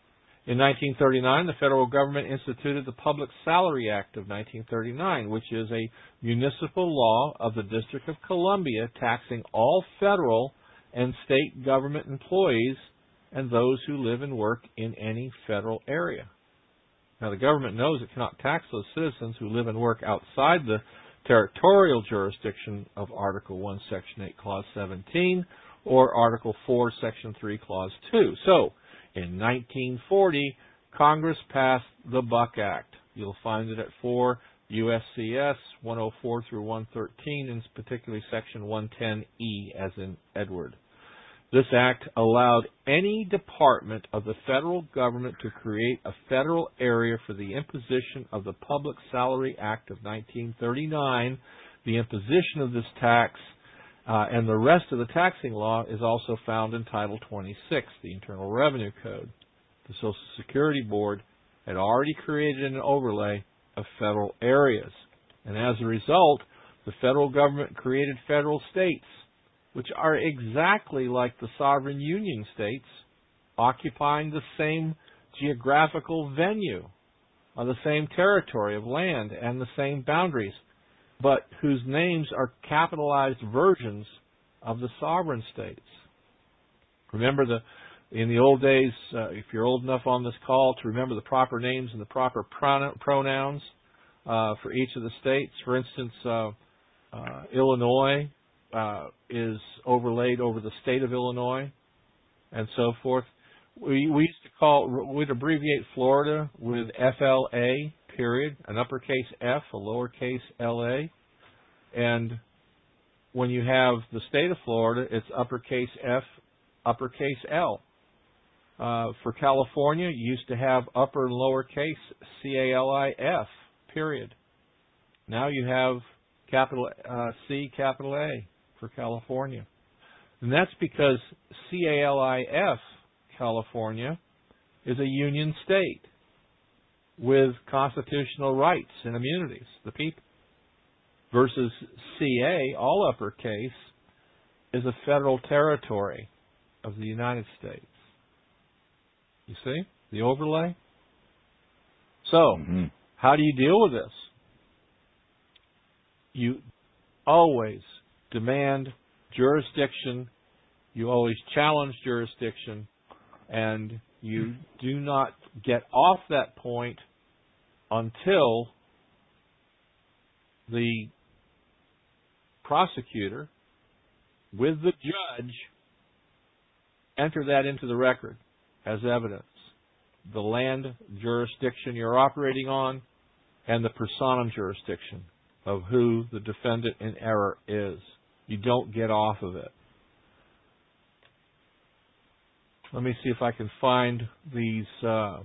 In nineteen thirty-nine, the federal government instituted the Public Salary Act of nineteen thirty-nine, which is a municipal law of the District of Columbia taxing all federal and state government employees and those who live and work in any federal area. Now, the government knows it cannot tax those citizens who live and work outside the territorial jurisdiction of Article one, Section eight, Clause seventeen, or Article four, Section three, Clause two. So, in nineteen forty, Congress passed the Buck Act. You'll find it at four U S C S one oh four through one thirteen, and particularly Section one ten E, as in Edward. This act allowed any department of the federal government to create a federal area for the imposition of the Public Salary Act of nineteen thirty-nine. The imposition of this tax uh, and the rest of the taxing law is also found in Title twenty-six, the Internal Revenue Code. The Social Security Board had already created an overlay of federal areas. And as a result, the federal government created federal states, which are exactly like the sovereign union states, occupying the same geographical venue, on the same territory of land and the same boundaries, but whose names are capitalized versions of the sovereign states. Remember, the in the old days, uh, if you're old enough on this call to remember the proper names and the proper pronoun, pronouns uh, for each of the states. For instance, uh, uh, Illinois Uh, is overlaid over the state of Illinois, and so forth. We, we used to call, we'd abbreviate Florida with F L A, period, an uppercase F, a lowercase L A, and when you have the state of Florida, it's uppercase F, uppercase L. Uh, for California, you used to have upper and lowercase C A L I F, period. Now you have capital uh, C, capital A for California. And that's because C A L I F, California, is a union state with constitutional rights and immunities, the people, versus C A, all uppercase, is a federal territory of the United States. You see the overlay? So, mm-hmm. How do you deal with this? you always demand jurisdiction, you always challenge jurisdiction, and you do not get off that point until the prosecutor with the judge enter that into the record as evidence. The land jurisdiction you're operating on and the personam jurisdiction of who the defendant in error is. You don't get off of it. Let me see if I can find these. Uh,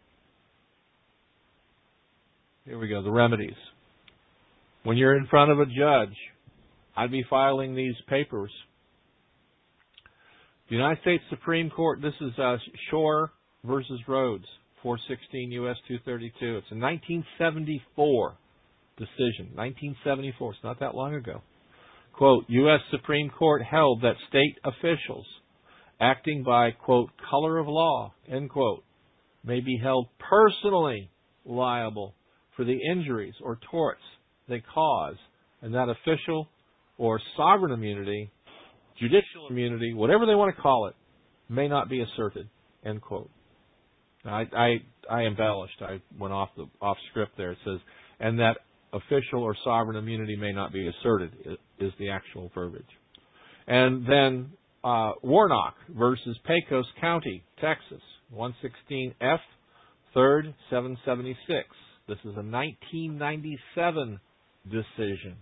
here we go, the remedies. When you're in front of a judge, I'd be filing these papers. The United States Supreme Court, this is uh, Shore versus Rhodes, four sixteen U S two thirty-two. It's a nineteen seventy-four decision. nineteen seventy-four, it's not that long ago. Quote, U S Supreme Court held that state officials acting by, quote, color of law, end quote, may be held personally liable for the injuries or torts they cause, and that official or sovereign immunity, judicial immunity, whatever they want to call it, may not be asserted, end quote. Now, I, I, I embellished. I went off the off script there. It says, and that official or sovereign immunity may not be asserted is the actual verbiage. And then uh, Warnock versus Pecos County, Texas, one sixteen F, third, seven seventy-six. This is a nineteen ninety-seven decision.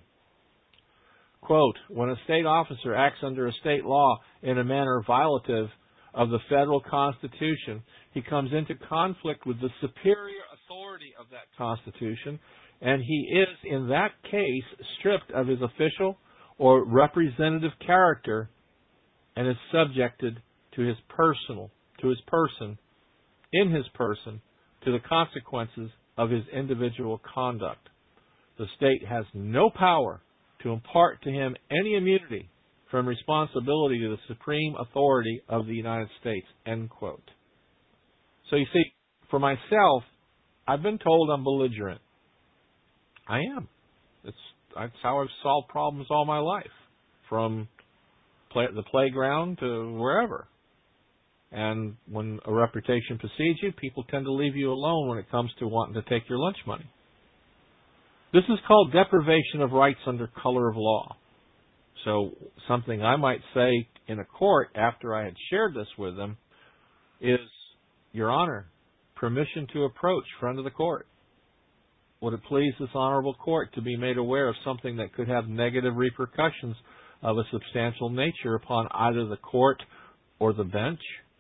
Quote, when a state officer acts under a state law in a manner violative of the federal Constitution, he comes into conflict with the superior authority of that Constitution, and he is, in that case, stripped of his official or representative character and is subjected to his personal, to his person, in his person, to the consequences of his individual conduct. The state has no power to impart to him any immunity from responsibility to the supreme authority of the United States, end quote. So you see, for myself, I've been told I'm belligerent. I am. It's, that's how I've solved problems all my life, from play, the playground to wherever. And when a reputation precedes you, people tend to leave you alone when it comes to wanting to take your lunch money. This is called deprivation of rights under color of law. So something I might say in a court after I had shared this with them is, Your Honor, permission to approach front of the court. Would it please this honorable court to be made aware of something that could have negative repercussions of a substantial nature upon either the court or the bench?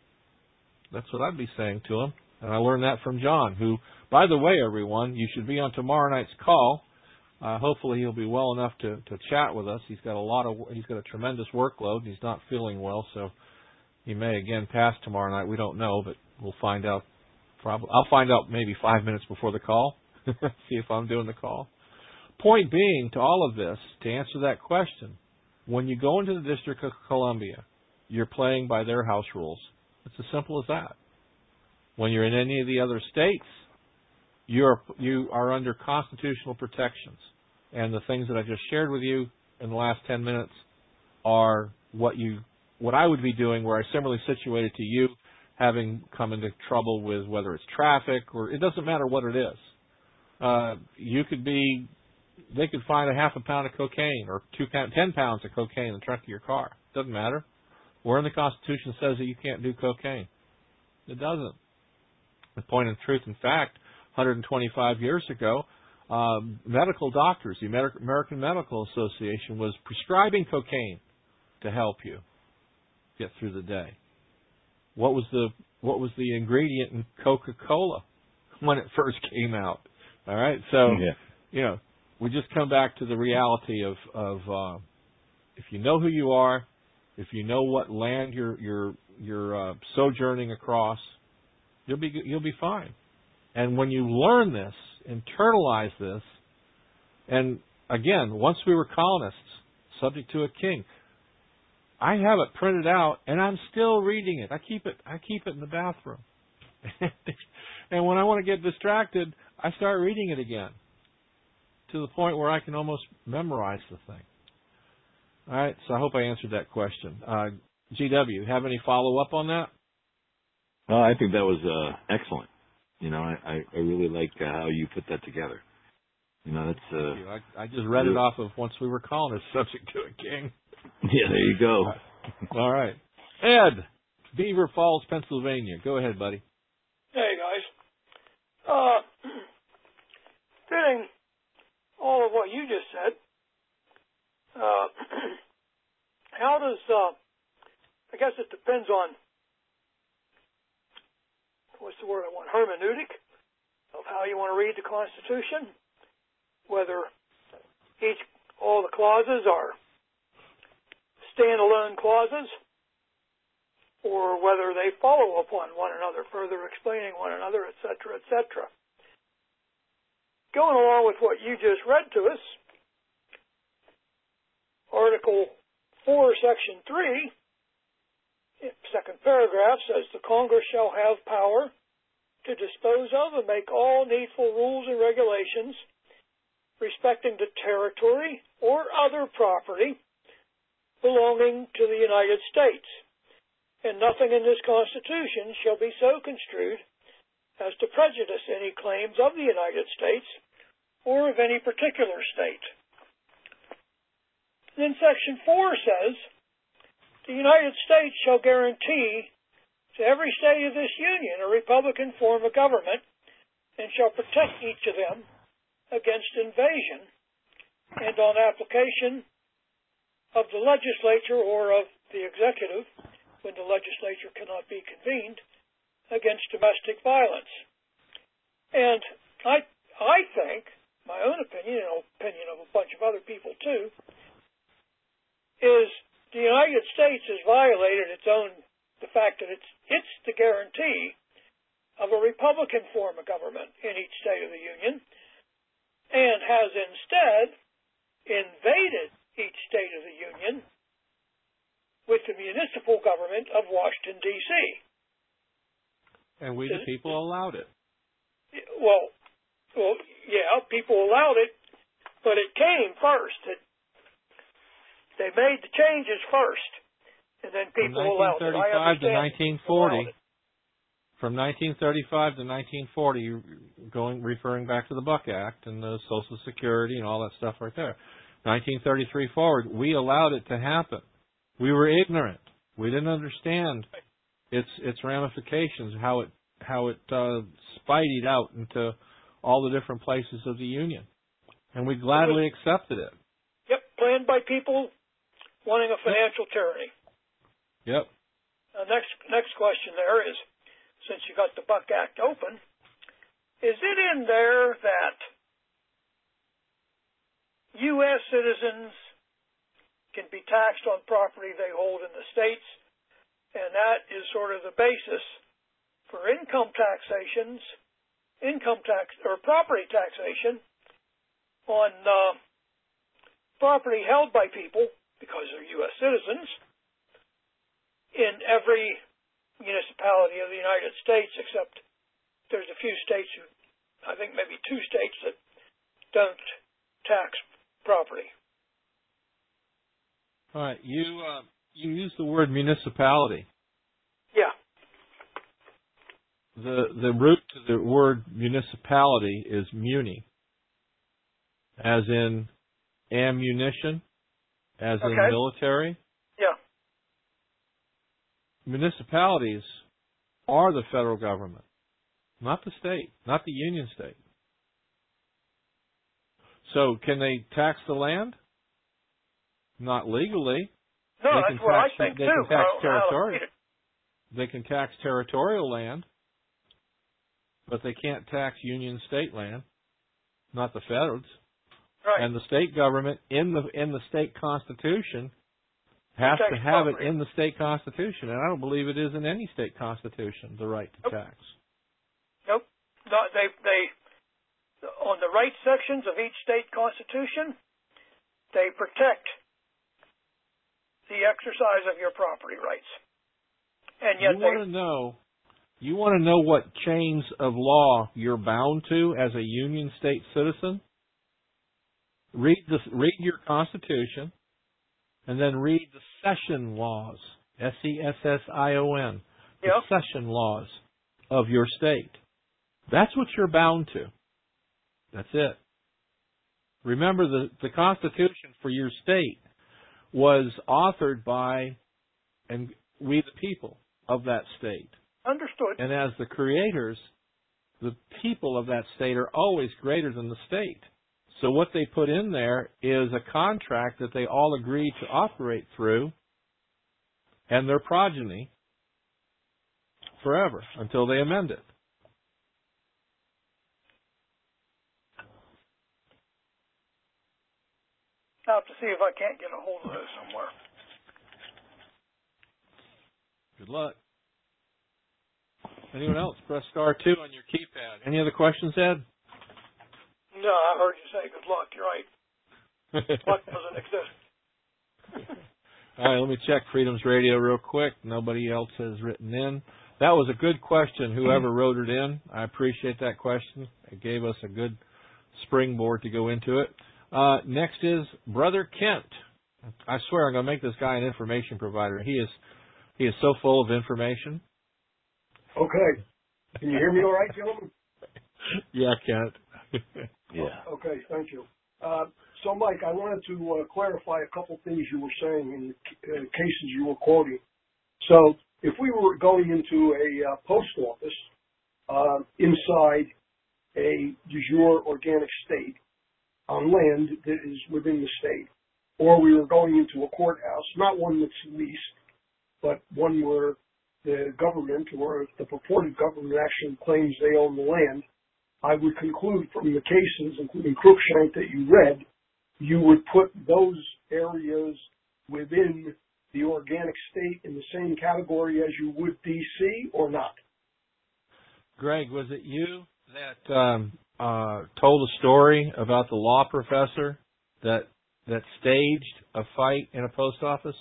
That's what I'd be saying to him. And I learned that from John, who, by the way, everyone, you should be on tomorrow night's call. Uh, hopefully he'll be well enough to, to chat with us. He's got a lot of, he's got a tremendous workload, and he's not feeling well, so he may again pass tomorrow night. We don't know, but we'll find out. Probably, I'll find out maybe five minutes before the call. See if I'm doing the call. Point being, to all of this, to answer that question, when you go into the District of Columbia, you're playing by their house rules. It's as simple as that. When you're in any of the other states, you're you are under constitutional protections, and the things that I just shared with you in the last ten minutes are what you what I would be doing, where I'm similarly situated to you, having come into trouble with whether it's traffic or it doesn't matter what it is. Uh, you could be, they could find a half a pound of cocaine or two pound, ten pounds of cocaine in the trunk of your car. Doesn't matter. Where in the Constitution says that you can't do cocaine? It doesn't. The point of truth, in fact, one hundred twenty-five years ago, um, medical doctors, the Amer- American Medical Association, was prescribing cocaine to help you get through the day. What was the what was the ingredient in Coca-Cola when it first came out? All right, so yeah. you know, we just come back to the reality of of uh, if you know who you are, if you know what land you're you're you're uh, sojourning across, you'll be you'll be fine. And when you learn this, internalize this, and again, once we were colonists, subject to a king, I have it printed out, and I'm still reading it. I keep it. I keep it in the bathroom. And when I want to get distracted, I start reading it again to the point where I can almost memorize the thing. All right, so I hope I answered that question. Uh, G W, have any follow-up on that? Oh, I think that was uh, excellent. You know, I, I really like uh, how you put that together. You know, that's. Uh, I, I just read it off of once we were calling it subject to it, King. Yeah, there you go. All right. Ed, Beaver Falls, Pennsylvania. Go ahead, buddy. Hey, guys. Uh, fitting all of what you just said, uh, how does, uh, I guess it depends on, what's the word I want, hermeneutic of how you want to read the Constitution, whether each, all the clauses are standalone clauses, or whether they follow upon one another, further explaining one another, et cetera, et cetera. Going along with what you just read to us, Article four, Section three, second paragraph says, the Congress shall have power to dispose of and make all needful rules and regulations respecting the territory or other property belonging to the United States, and nothing in this Constitution shall be so construed as to prejudice any claims of the United States or of any particular state. Then Section four says, the United States shall guarantee to every state of this Union a Republican form of government and shall protect each of them against invasion and on application of the legislature or of the executive, when the legislature cannot be convened, against domestic violence. And I I think, my own opinion, and opinion of a bunch of other people too, is the United States has violated its own, the fact that it's, it's the guarantee of a Republican form of government in each state of the Union, and has instead invaded each state of the Union with the municipal government of Washington, D C And we, the people, allowed it. Well, well, yeah, people allowed it, but it came first. It, they made the changes first, and then people allowed it. From nineteen thirty-five to nineteen forty. From nineteen thirty-five to nineteen forty, going referring back to the Buck Act and the Social Security and all that stuff right there. nineteen thirty-three forward, we allowed it to happen. We were ignorant. We didn't understand its its ramifications, how it how it uh, spideyed out into all the different places of the Union, and we gladly accepted it. Yep, planned by people wanting a financial tyranny. Yep. Uh, next next question there is, since you got the Buck Act open, is it in there that U S citizens can be taxed on property they hold in the states, and that is sort of the basis for income taxations, income tax or property taxation on uh, property held by people because they're U S citizens in every municipality of the United States, except there's a few states, who, I think maybe two states, that don't tax property. All right, you uh, you use the word municipality. Yeah. The the root to the word municipality is muni, as in ammunition, as okay. in military. Yeah. Municipalities are the federal government, not the state, not the union state. So can they tax the land? Not legally. No, they that's can what tax, I think they too. Can tax territorial. They, they can tax territorial land, but they can't tax union state land, not the feds. Right. And the state government in the in the state constitution has to have property. it in the state constitution, and I don't believe it is in any state constitution the right to nope. tax. Nope. No, they they on the right sections of each state constitution, they protect the exercise of your property rights. And yet you they want to know you want to know what chains of law you're bound to as a union state citizen? read the read your Constitution, and then read the session laws, S E S S I O N, the Yep. session laws of your state. That's what you're bound to. That's it. Remember, the, the Constitution for your state was authored by and we the people of that state. Understood. And as the creators, the people of that state are always greater than the state. So what they put in there is a contract that they all agree to operate through and their progeny forever until they amend it. I'll have to see if I can't get a hold of those somewhere. Good luck. Anyone else? Press star two on your keypad. Any other questions, Ed? No, I heard you say good luck. You're right. Luck doesn't exist. All right, let me check Freedom's Radio real quick. Nobody else has written in. That was a good question, whoever wrote it in. I appreciate that question. It gave us a good springboard to go into it. Uh, next is Brother Kent. I swear I'm going to make this guy an information provider. He is he is so full of information. Okay. Can you hear me all right, gentlemen? Yeah, Kent. Yeah. Okay, thank you. Uh, so, Mike, I wanted to uh, clarify a couple things you were saying in the uh, cases you were quoting. So, if we were going into a uh, post office uh, inside a du jour organic state on land that is within the state, or we were going into a courthouse, not one that's leased, but one where the government or the purported government actually claims they own the land, I would conclude from the cases, including Cruikshank that you read, you would put those areas within the organic state in the same category as you would D C or not? Greg, was it you that um, uh, told a story about the law professor that that staged a fight in a post office?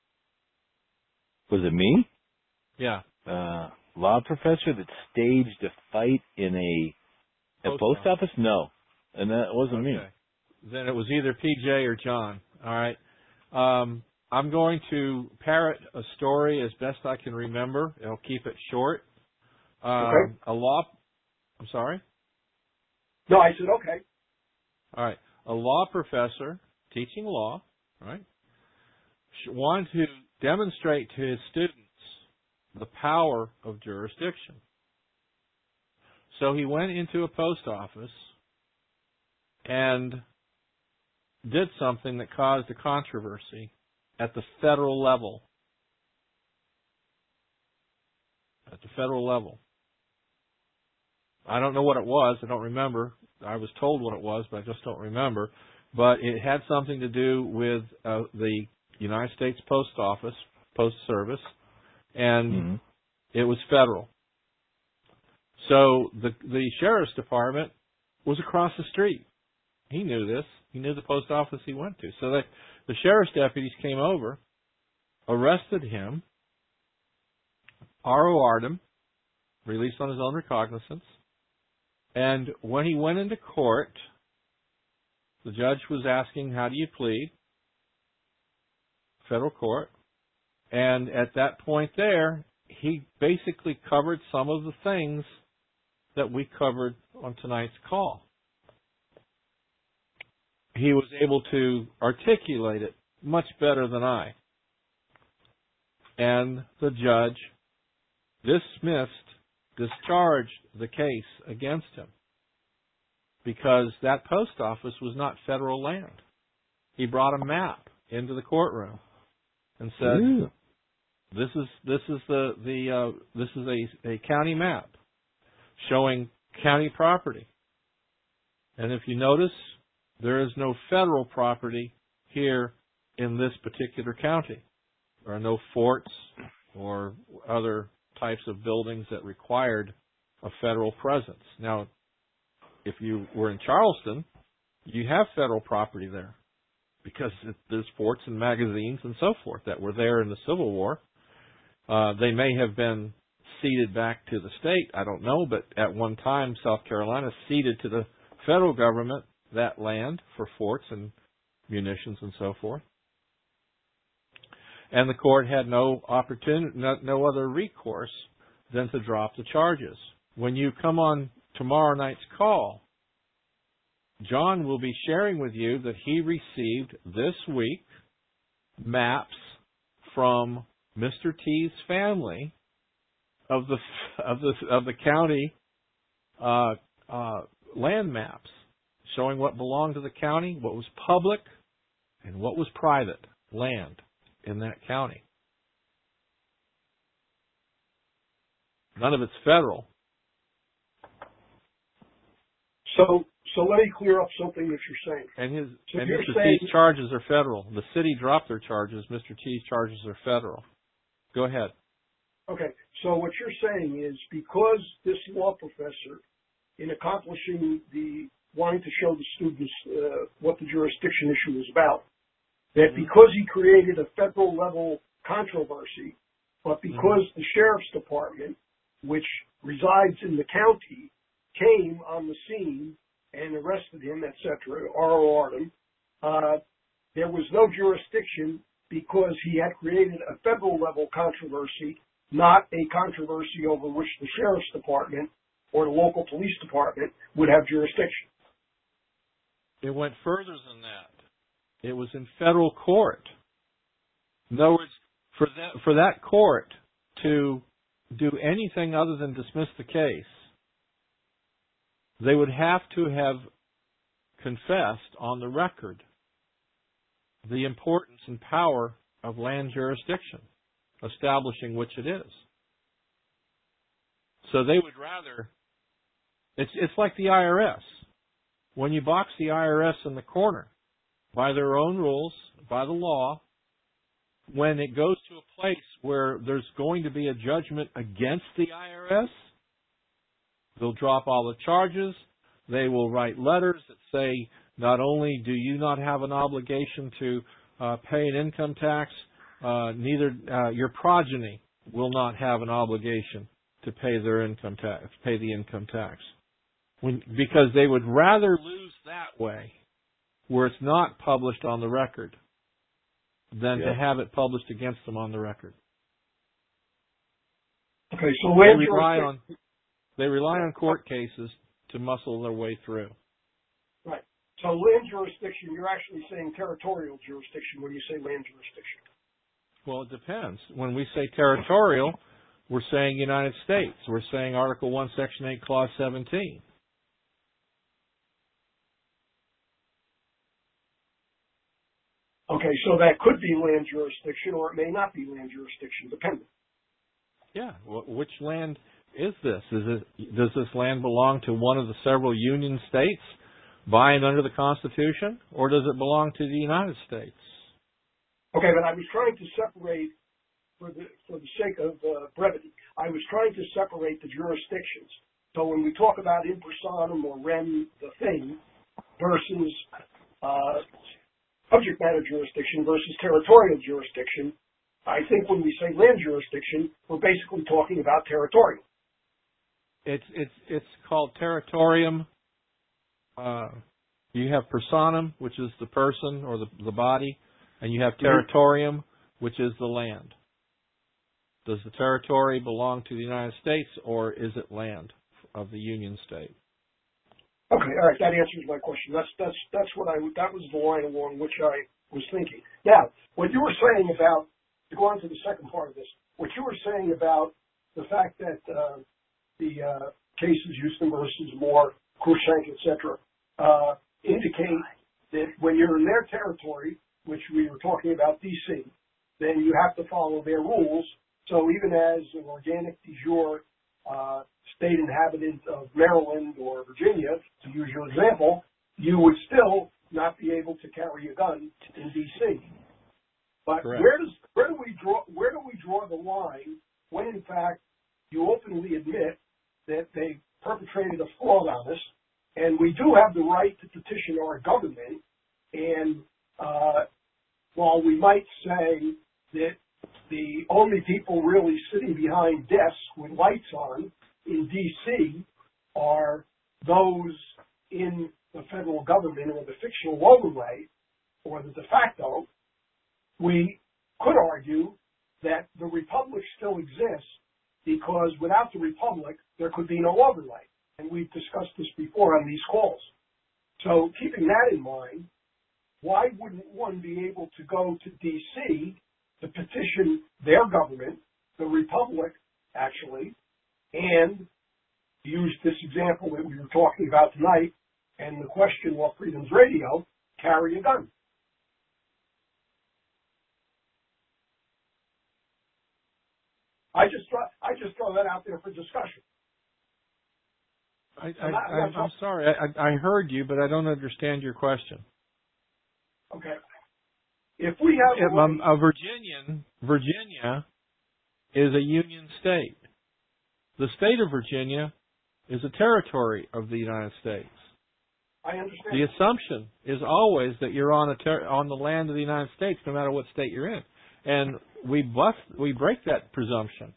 Was it me? Yeah. Uh, law professor that staged a fight in a, a Post post office. office? No. And that wasn't Okay. me. Then it was either P J or John. All right. Um, I'm going to parrot a story as best I can remember. I'll keep it short. Um, Okay. A law. I'm sorry. No, I said okay. All right. A law professor teaching law, right, wanted to demonstrate to his students the power of jurisdiction. So he went into a post office and did something that caused a controversy at the federal level. At the federal level. I don't know what it was. I don't remember. I was told what it was, but I just don't remember. But it had something to do with uh, the United States Post Office, Post Service, and Mm-hmm. it was federal. So the the sheriff's department was across the street. He knew this. He knew the post office he went to. So that the sheriff's deputies came over, arrested him, R O R'd him, released on his own recognizance, and when he went into court, the judge was asking, how do you plead? Federal court. And at that point there, he basically covered some of the things that we covered on tonight's call. He was able to articulate it much better than I. And the judge dismissed, discharged the case against him because that post office was not federal land. He brought a map into the courtroom and said, Ooh. "This is this is the the uh, this is a, a county map showing county property, and if you notice, there is no federal property here in this particular county. There are no forts or other types of buildings that required a federal presence. Now, if you were in Charleston, you have federal property there because there's forts and magazines and so forth that were there in the Civil War. Uh, they may have been ceded back to the state, I don't know, but at one time South Carolina ceded to the federal government that land for forts and munitions and so forth. And the court had no opportunity, no, no other recourse than to drop the charges. When you come on tomorrow night's call, John will be sharing with you that he received this week maps from Mister T's family of the of the of the county uh, uh, land maps, showing what belonged to the county, what was public, and what was private land in that county. None of it's federal. So, so let me clear up something that you're saying. And his so and you're Mister saying, T's charges are federal. The city dropped their charges. Mister T's charges are federal. Go ahead. Okay, so what you're saying is because this law professor, in accomplishing the wanting to show the students uh, what the jurisdiction issue is about, that because he created a federal level controversy, but because mm-hmm. the sheriff's department, which resides in the county, came on the scene and arrested him, et cetera, R O R'd him, uh, there was no jurisdiction because he had created a federal level controversy, not a controversy over which the sheriff's department or the local police department would have jurisdiction. It went further than that. It was in federal court. In other words, for that, for that court to do anything other than dismiss the case, they would have to have confessed on the record the importance and power of land jurisdiction, establishing which it is. So they would rather, it's it's like the I R S. When you box the I R S in the corner by their own rules, by the law, when it goes to a place where there's going to be a judgment against the I R S, they'll drop all the charges. They will write letters that say, not only do you not have an obligation to uh, pay an income tax, uh, neither uh, your progeny will not have an obligation to pay their income tax, pay the income tax. When, because they would rather lose that way, where it's not published on the record, than yeah. to have it published against them on the record. Okay, so they land rely on they rely on court cases to muscle their way through. Right. So land jurisdiction, you're actually saying territorial jurisdiction when you say land jurisdiction. Well, it depends. When we say territorial, we're saying United States. We're saying Article one, Section eight, Clause seventeen. Okay, so that could be land jurisdiction, or it may not be land jurisdiction, depending. Yeah. Which land is this? Is it, does this land belong to one of the several Union states by and under the Constitution, or does it belong to the United States? Okay, but I was trying to separate, for the for the sake of uh, brevity, I was trying to separate the jurisdictions. So when we talk about in personam or rem, the thing, versus uh, subject matter jurisdiction versus territorial jurisdiction, I think when we say land jurisdiction, we're basically talking about territorial. It's it's it's called territorium. Uh, you have personam, which is the person or the the body, and you have territorium, which is the land. Does the territory belong to the United States, or is it land of the Union state? Okay, all right, that answers my question. That's that's that's what I that was the line along which I was thinking. Now, what you were saying about, to go on to the second part of this, what you were saying about the fact that uh, the uh, cases, Houston versus Moore, Cruikshank, et cetera, uh, indicate that when you're in their territory, which we were talking about D C, then you have to follow their rules. So even as an organic de jure uh, state inhabitant of Maryland or Virginia, to use your example, you would still not be able to carry a gun in D C. But Correct. where does where do we draw where do we draw the line when in fact you openly admit that they perpetrated a fraud on us, and we do have the right to petition our government, and uh, while we might say that the only people really sitting behind desks with lights on in D C are those in the federal government or the fictional overlay or the de facto, we could argue that the republic still exists because without the republic, there could be no overlay. And we've discussed this before on these calls. So keeping that in mind, why wouldn't one be able to go to D C to petition their government, the republic, actually, and use this example that we were talking about tonight and the question, well, Freedom's Radio, carry a gun? I just throw, I just throw that out there for discussion. I, I, I, I'm sorry, I, I heard you, but I don't understand your question. Okay. If we have if, um, a Virginian, Virginia is a union state. The state of Virginia is a territory of the United States. I understand. The assumption is always that you're on a ter- on the land of the United States, no matter what state you're in, and we bust, we break that presumption.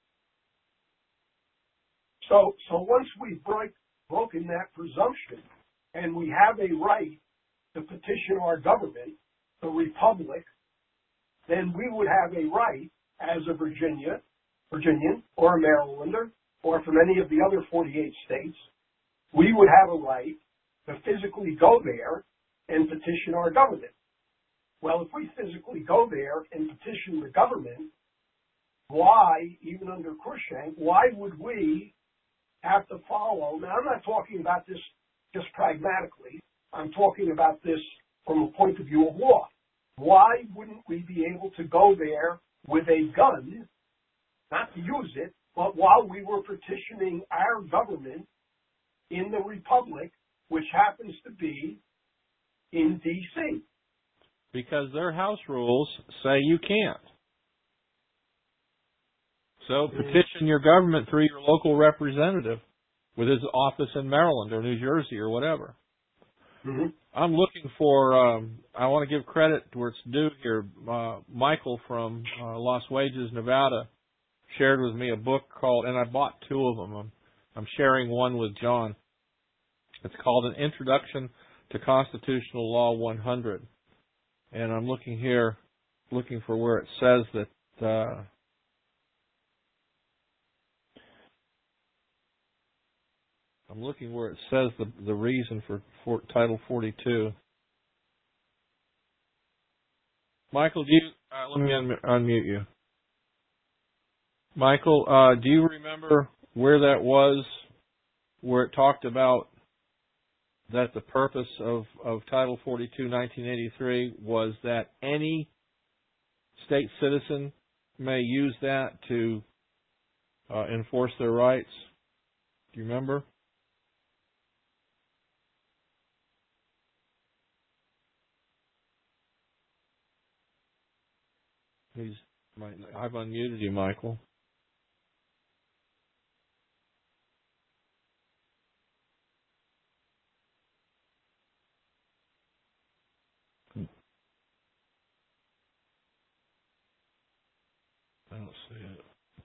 So, so once we break broken that presumption, and we have a right to petition our government, the republic, then we would have a right as a Virginia, Virginian, or a Marylander, or from any of the other forty-eight states, we would have a right to physically go there and petition our government. Well, if we physically go there and petition the government, why, even under Cruikshank, why would we have to follow? Now, I'm not talking about this just pragmatically. I'm talking about this from a point of view of law. Why wouldn't we be able to go there with a gun, not to use it, but while we were petitioning our government in the republic, which happens to be in D C? Because their house rules say you can't. So petition your government through your local representative with his office in Maryland or New Jersey or whatever. Mm-hmm. I'm looking for, um, I want to give credit where it's due here. Uh, Michael from uh, Las Wages, Nevada, shared with me a book called, and I bought two of them. I'm, I'm sharing one with John. It's called An Introduction to Constitutional Law one hundred. And I'm looking here, looking for where it says that uh, I'm looking where it says the the reason for, for Title forty-two. Michael, do you uh, let me un- unmute you. Michael, uh, do you remember where that was, where it talked about that the purpose of, of Title forty-two, nineteen eighty-three, was that any state citizen may use that to uh, enforce their rights? Do you remember? He's, I've unmuted you, Michael. I don't see it.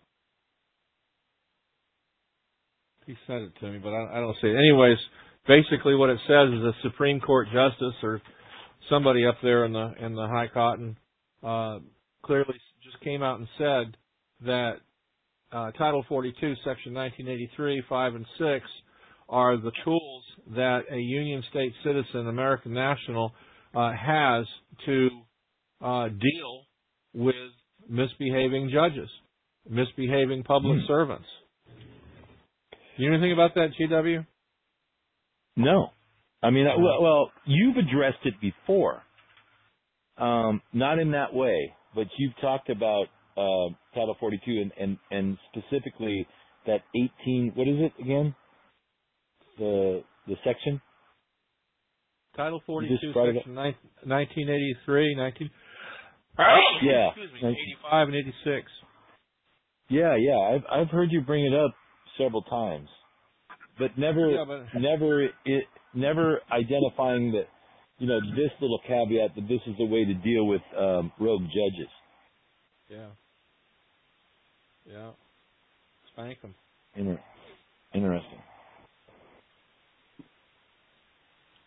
He sent it to me, but I, I don't see it. Anyways, basically what it says is a Supreme Court justice or somebody up there in the in the High Cotton uh, clearly just came out and said that uh, Title forty-two, Section nineteen eighty-three, five and six are the tools that a Union State citizen, American national, uh, has to uh, deal with misbehaving judges, misbehaving public mm. servants. You know anything about that, G W? No. I mean, well, well you've addressed it before. Um, not in that way, but you've talked about uh, Title forty-two and, and, and specifically that eighteen, what is it again? The the section? Title forty-two, Section nineteen eighty-three, nineteen yeah, excuse me, eighty-five and eighty-six. Yeah, yeah, I've I've heard you bring it up several times, but never, yeah, but... never, it, never identifying that, you know, this little caveat that this is the way to deal with um, rogue judges. Yeah. Yeah. Spank them. Inter- interesting.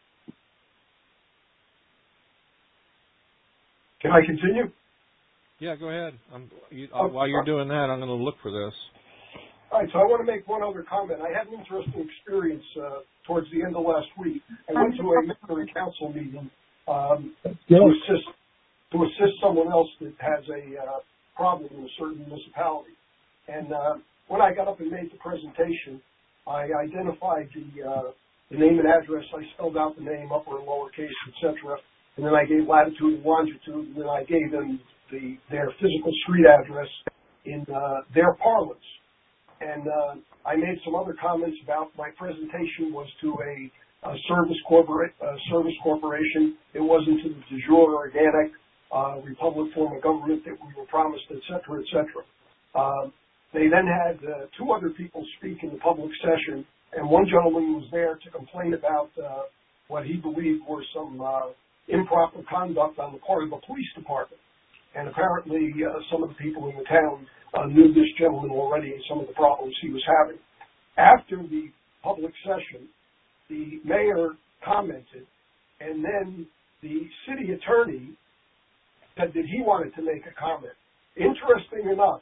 Can I continue? Yeah, go ahead. I'm, you, Oh, while you're doing that, I'm going to look for this. All right, so I want to make one other comment. I had an interesting experience uh, towards the end of last week. I went to a mayor and council meeting um, to assist to assist someone else that has a uh, problem in a certain municipality. And uh, when I got up and made the presentation, I identified the uh, the name and address. I spelled out the name, upper and lowercase, et cetera. And then I gave latitude and longitude, and then I gave them the their physical street address in uh, their parlance. And uh, I made some other comments about my presentation was to a, a service corporate uh, service corporation. It wasn't to the de jure organic uh, republic form of government that we were promised, et cetera, et cetera. Uh, they then had uh, two other people speak in the public session, and one gentleman was there to complain about uh, what he believed were some uh, improper conduct on the part of the police department. And apparently uh, some of the people in the town uh, knew this gentleman already and some of the problems he was having. After the public session, the mayor commented, and then the city attorney said that he wanted to make a comment. Interesting enough,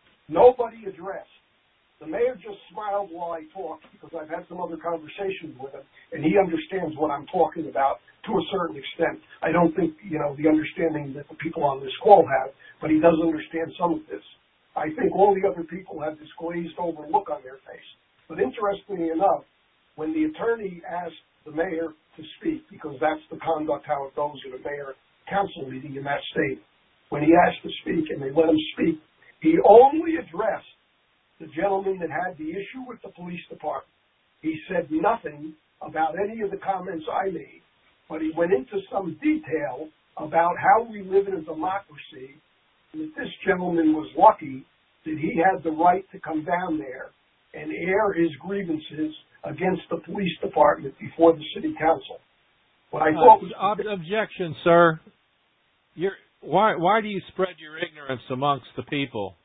nobody addressed. The mayor just smiled while I talked because I've had some other conversations with him, and he understands what I'm talking about to a certain extent. I don't think, you know, the understanding that the people on this call have, but he does understand some of this. I think all the other people have this glazed over look on their face. But interestingly enough, when the attorney asked the mayor to speak, because that's the conduct how it goes at a mayor council meeting in that state, when he asked to speak and they let him speak, he only addressed the gentleman that had the issue with the police department. He said nothing about any of the comments I made, but he went into some detail about how we live in a democracy, and that this gentleman was lucky that he had the right to come down there and air his grievances against the police department before the city council. What I thought was uh, ob- objection, sir. You're, why why do you spread your ignorance amongst the people?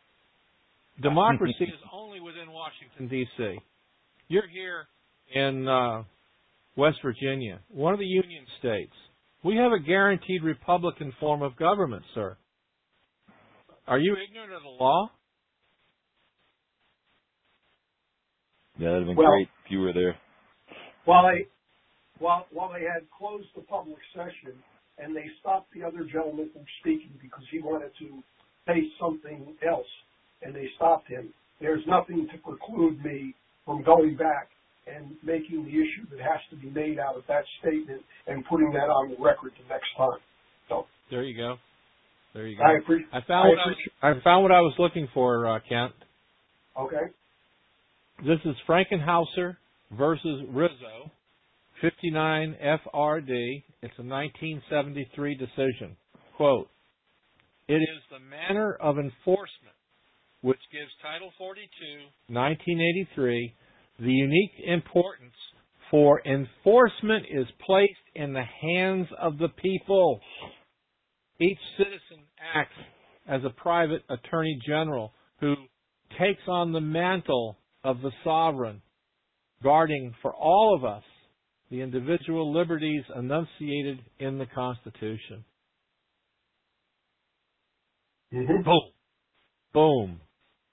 Democracy is only within Washington, D C You're here in uh, West Virginia, one of the Union states. We have a guaranteed Republican form of government, sir. Are you ignorant of the law? Yeah, that would have been well, great if you were there. While they, while, while they had closed the public session and they stopped the other gentleman from speaking because he wanted to say something else, and they stopped him, there's nothing to preclude me from going back and making the issue that has to be made out of that statement and putting that on the record the next time. So there you go. There you go. I, appre- I found I, what I, was, I found what I was looking for, uh, Kent. Okay. This is Frankenhauser versus Rizzo, fifty-nine F R D. It's a nineteen seventy-three decision. Quote, "It is the manner of enforcement which gives Title forty-two, nineteen eighty-three, the unique importance for enforcement is placed in the hands of the people. Each citizen acts as a private attorney general who takes on the mantle of the sovereign, guarding for all of us the individual liberties enunciated in the Constitution." Mm-hmm. Boom. Boom.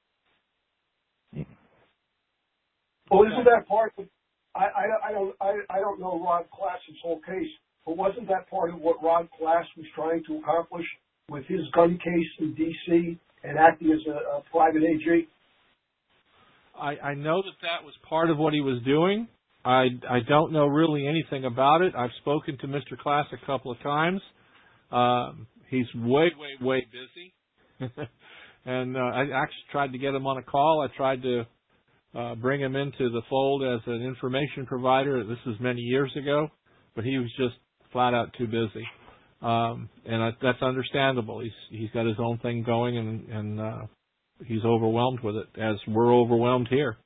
Well, isn't that part of, I, I, I don't I, I don't know Rod Klass's whole case, but wasn't that part of what Rod Klass was trying to accomplish with his gun case in D C and acting as a, a private A G? I, I know that that was part of what he was doing. I, I don't know really anything about it. I've spoken to Mister Klass a couple of times. Um, he's way, way, way busy. and uh, I actually tried to get him on a call. I tried to uh, bring him into the fold as an information provider. This was many years ago, but he was just flat out too busy. Um, and I, that's understandable. He's he's got his own thing going, and, and uh, he's overwhelmed with it, as we're overwhelmed here.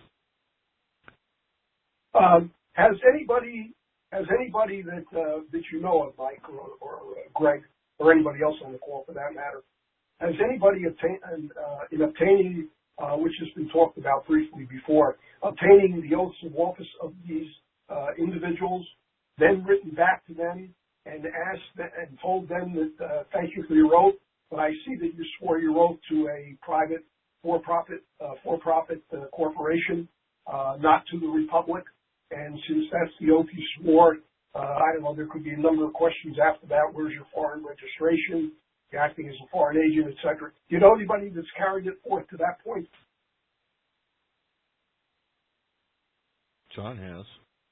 Um, has anybody has anybody that uh, that you know of, Mike or, or uh, Greg, or anybody else on the call for that matter, has anybody obtain, uh, in obtaining, uh, which has been talked about briefly before, obtaining the oaths of office of these uh, individuals, then written back to them and asked th- and told them that uh, thank you for your oath, but I see that you swore your oath to a private for-profit uh, for-profit uh, corporation, uh, not to the republic. And since that's the oath you swore, uh, I don't know, there could be a number of questions after that. Where's your foreign registration? You're acting as a foreign agent, et cetera. Do you know anybody that's carried it forth to that point? John has.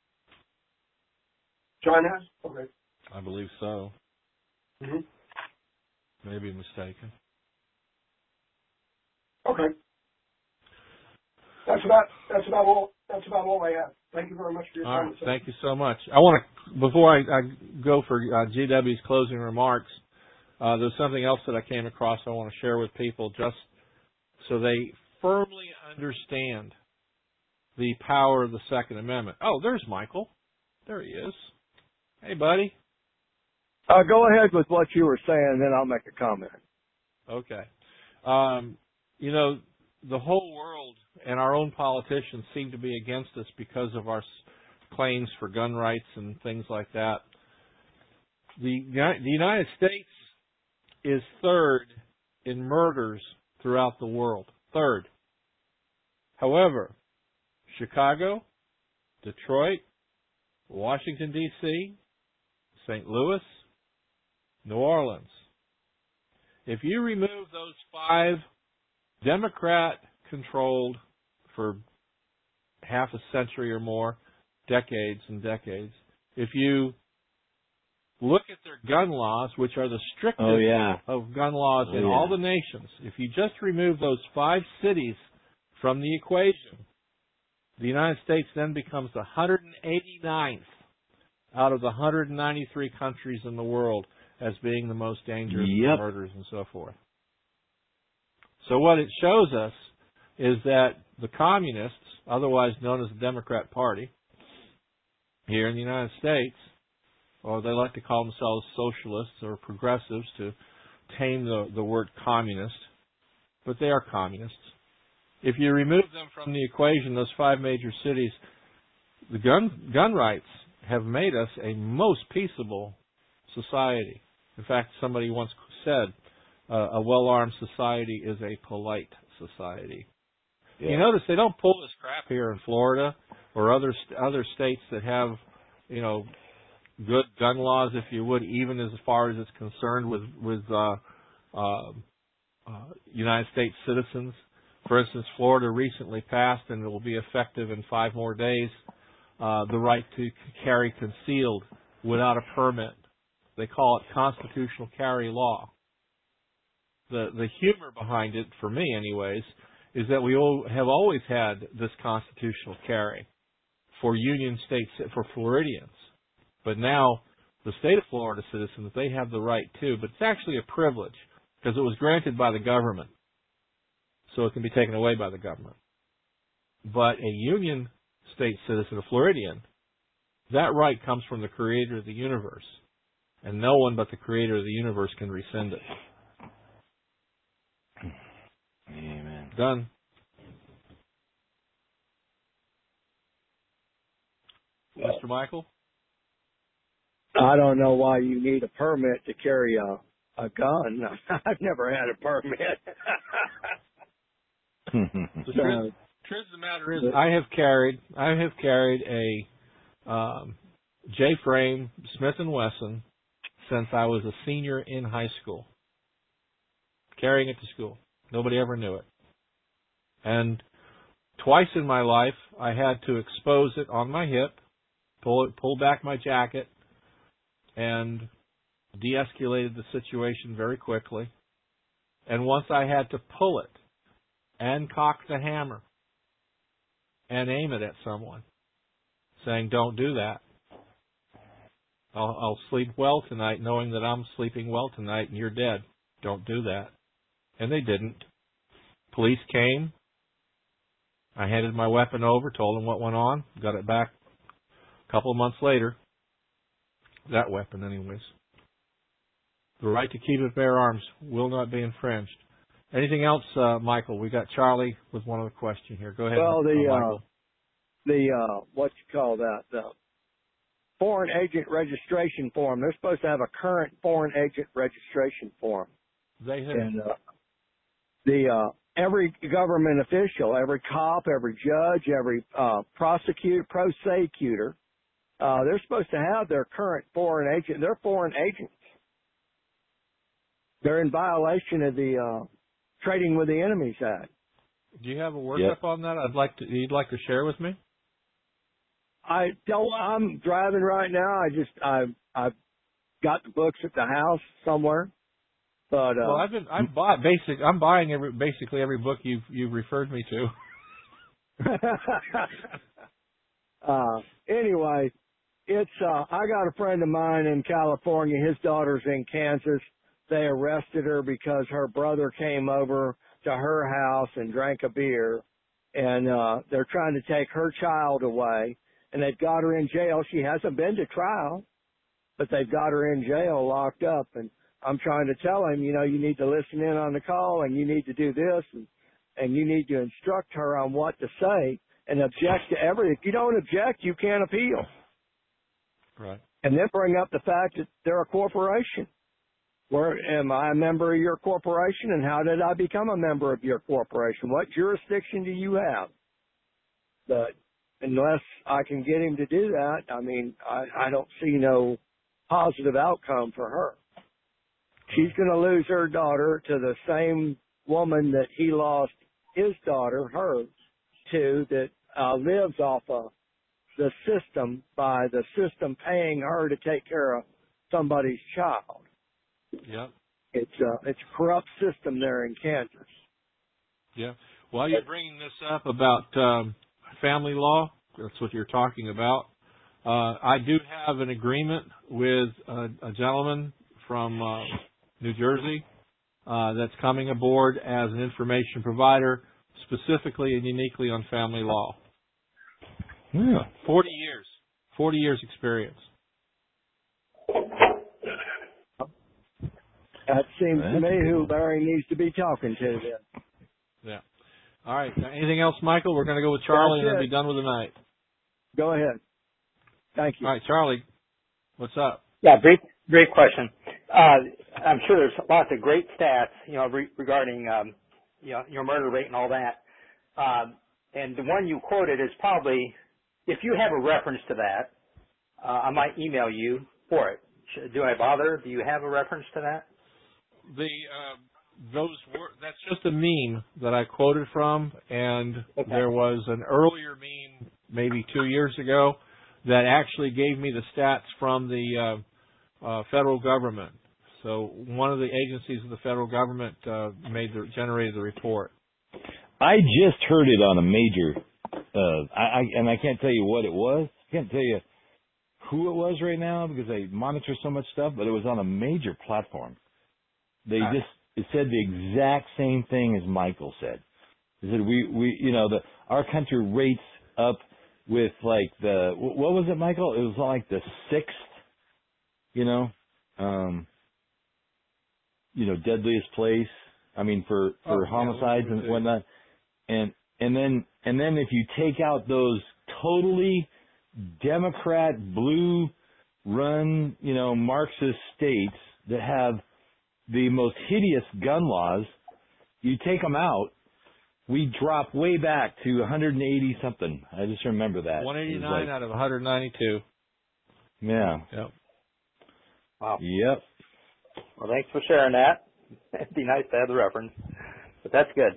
John has? Okay. I believe so. Mm-hmm. Maybe mistaken. Okay. That's about that's about all that's about all I have. Thank you very much for your All time. right. Thank you so much. I want to before I, I go for uh, G W's closing remarks. Uh, there's something else that I came across I want to share with people, just so they firmly understand the power of the Second Amendment. Oh, there's Michael. There he is. Hey, buddy. Uh, go ahead with what you were saying, then I'll make a comment. Okay. Um, you know, the whole world and our own politicians seem to be against us because of our claims for gun rights and things like that. The, the United States is third in murders throughout the world. Third. However, Chicago, Detroit, Washington, D C, Saint Louis, New Orleans. If you remove those five Democrat-controlled for half a century or more, decades and decades, if you look at their gun laws, which are the strictest oh, yeah. of gun laws oh, in yeah. all the nations, if you just remove those five cities from the equation, the United States then becomes the one hundred eighty-ninth out of the one hundred ninety-three countries in the world as being the most dangerous yep. murders and so forth. So what it shows us is that the communists, otherwise known as the Democrat Party, here in the United States, or they like to call themselves socialists or progressives to tame the, the word communist, but they are communists. If you remove them from the equation, those five major cities, the gun gun rights have made us a most peaceable society. In fact, somebody once said, uh, a well-armed society is a polite society. Yeah. You notice they don't pull this crap here in Florida or other other states that have, you know, good gun laws, if you would, even as far as it's concerned with with uh, uh, uh, United States citizens. For instance, Florida recently passed, and it will be effective in five more days, uh, the right to carry concealed without a permit. They call it constitutional carry law. The the humor behind it, for me anyways, is that we all have always had this constitutional carry for Union states, for Floridians. But now the state of Florida citizens, they have the right too, but it's actually a privilege because it was granted by the government. So it can be taken away by the government. But a Union state citizen, a Floridian, that right comes from the creator of the universe. And no one but the creator of the universe can rescind it. Amen. Done. Well, Mister Michael? I don't know why you need a permit to carry a, a gun. I've never had a permit. The truth, truth of the matter is, I have carried, I have carried a um, J-frame Smith and Wesson since I was a senior in high school, carrying it to school. Nobody ever knew it. And twice in my life, I had to expose it on my hip, pull it, pull back my jacket, and de-escalated the situation very quickly. And once I had to pull it and cock the hammer and aim it at someone, saying, don't do that. I'll, I'll sleep well tonight knowing that I'm sleeping well tonight and you're dead. Don't do that. And they didn't. Police came. I handed my weapon over, told them what went on, got it back a couple of months later. That weapon, anyways. The right to keep and bear arms will not be infringed. Anything else, uh, Michael? We got Charlie with one other question here. Go ahead. Well, the uh, uh, the uh, what you call that? Uh, foreign agent registration form. They're supposed to have a current foreign agent registration form. They have. And uh, the uh, every government official, every cop, every judge, every uh, prosecutor, prosecutor, uh, they're supposed to have their current foreign agent. They're foreign agents. They're in violation of the uh, Trading with the Enemies Act. Do you have a workup Yep. on that? I'd like to. You'd like to share with me? I don't. I'm driving right now. I just I I've got the books at the house somewhere. But uh, Well, I've been. I've bought basic. I'm buying every basically every book you've you've referred me to. uh, anyway, it's uh, I got a friend of mine in California. His daughter's in Kansas. They arrested her because her brother came over to her house and drank a beer, and uh, they're trying to take her child away, and they've got her in jail. She hasn't been to trial, but they've got her in jail, locked up, and I'm trying to tell him, you know, you need to listen in on the call, and you need to do this, and, and you need to instruct her on what to say and object to every. If you don't object, you can't appeal. Right. And then bring up the fact that they're a corporation. Where am I a member of your corporation, and how did I become a member of your corporation? What jurisdiction do you have? But unless I can get him to do that, I mean, I, I don't see no positive outcome for her. She's going to lose her daughter to the same woman that he lost his daughter, her, to, that uh, lives off of the system by the system paying her to take care of somebody's child. Yeah. It's a, it's a corrupt system there in Kansas. Yeah. While you're bringing this up about um, family law, that's what you're talking about. Uh, I do have an agreement with a, a gentleman from uh, New Jersey uh, that's coming aboard as an information provider, specifically and uniquely on family law. Yeah. Forty years. Forty years experience. That seems That's to me good. who Larry needs to be talking to then. Yeah. All right. Now, anything else, Michael? We're going to go with Charlie That's and then it. be done with the night. Go ahead. Thank you. All right, Charlie. What's up? Yeah, great, great question. Uh, I'm sure there's lots of great stats, you know, re- regarding, um, you know, your murder rate and all that. Um, and the one you quoted is probably, if you have a reference to that, uh, I might email you for it. Should, do I bother? Do you have a reference to that? The uh, those were that's just a meme that I quoted from, and Okay. there was an earlier meme maybe two years ago that actually gave me the stats from the uh, uh, federal government. So one of the agencies of the federal government uh, made the generated the report. I just heard it on a major, uh, I, I and I can't tell you what it was. I can't tell you who it was right now because I monitor so much stuff, but it was on a major platform. They All right. just it said the exact same thing as Michael said. They said we we you know the our country rates up with like the what was it, Michael? It was like the sixth, you know, um, you know, deadliest place. I mean for for Oh, homicides yeah, and whatnot, and and then and then if you take out those totally Democrat blue run, you know, Marxist states that have the most hideous gun laws, you take them out, we drop way back to one hundred eighty something. I just remember that. one It was eighty-nine like, out of one hundred ninety-two. yeah. Yep. Wow. Yep. Well, thanks for sharing that. It'd be nice to have the reference, but that's good.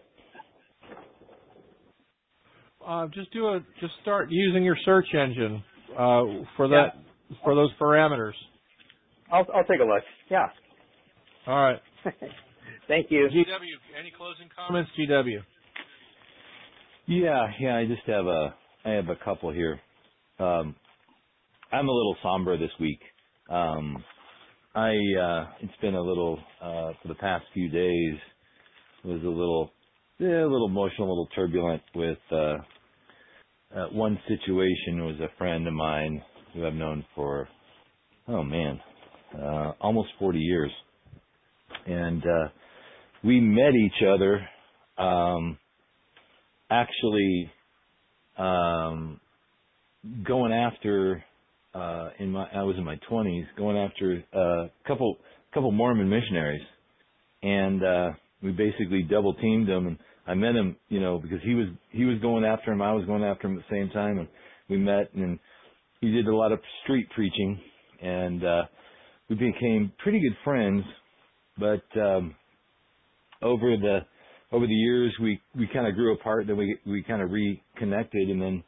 Uh, just do a just start using your search engine uh, for that Yeah. for those parameters. I'll, I'll take a look. Yeah. All right. Thank you. G W, any closing comments, G W? Yeah, yeah, I just have a, I have a couple here. Um, I'm a little somber this week. Um, I, uh, it's been a little, uh, for the past few days, it was a little, yeah, a little emotional, a little turbulent with, uh, uh, one situation was a friend of mine who I've known for, oh man, uh, almost forty years. And, uh, we met each other, um, actually, um, going after uh, in my I was in my twenties going after a couple couple Mormon missionaries, and uh, we basically double teamed him. And I met him, you know, because he was he was going after him, I was going after him at the same time, and we met, and he did a lot of street preaching, and uh, we became pretty good friends. But um, over the over the years, we we kind of grew apart. Then we we kind of reconnected, and then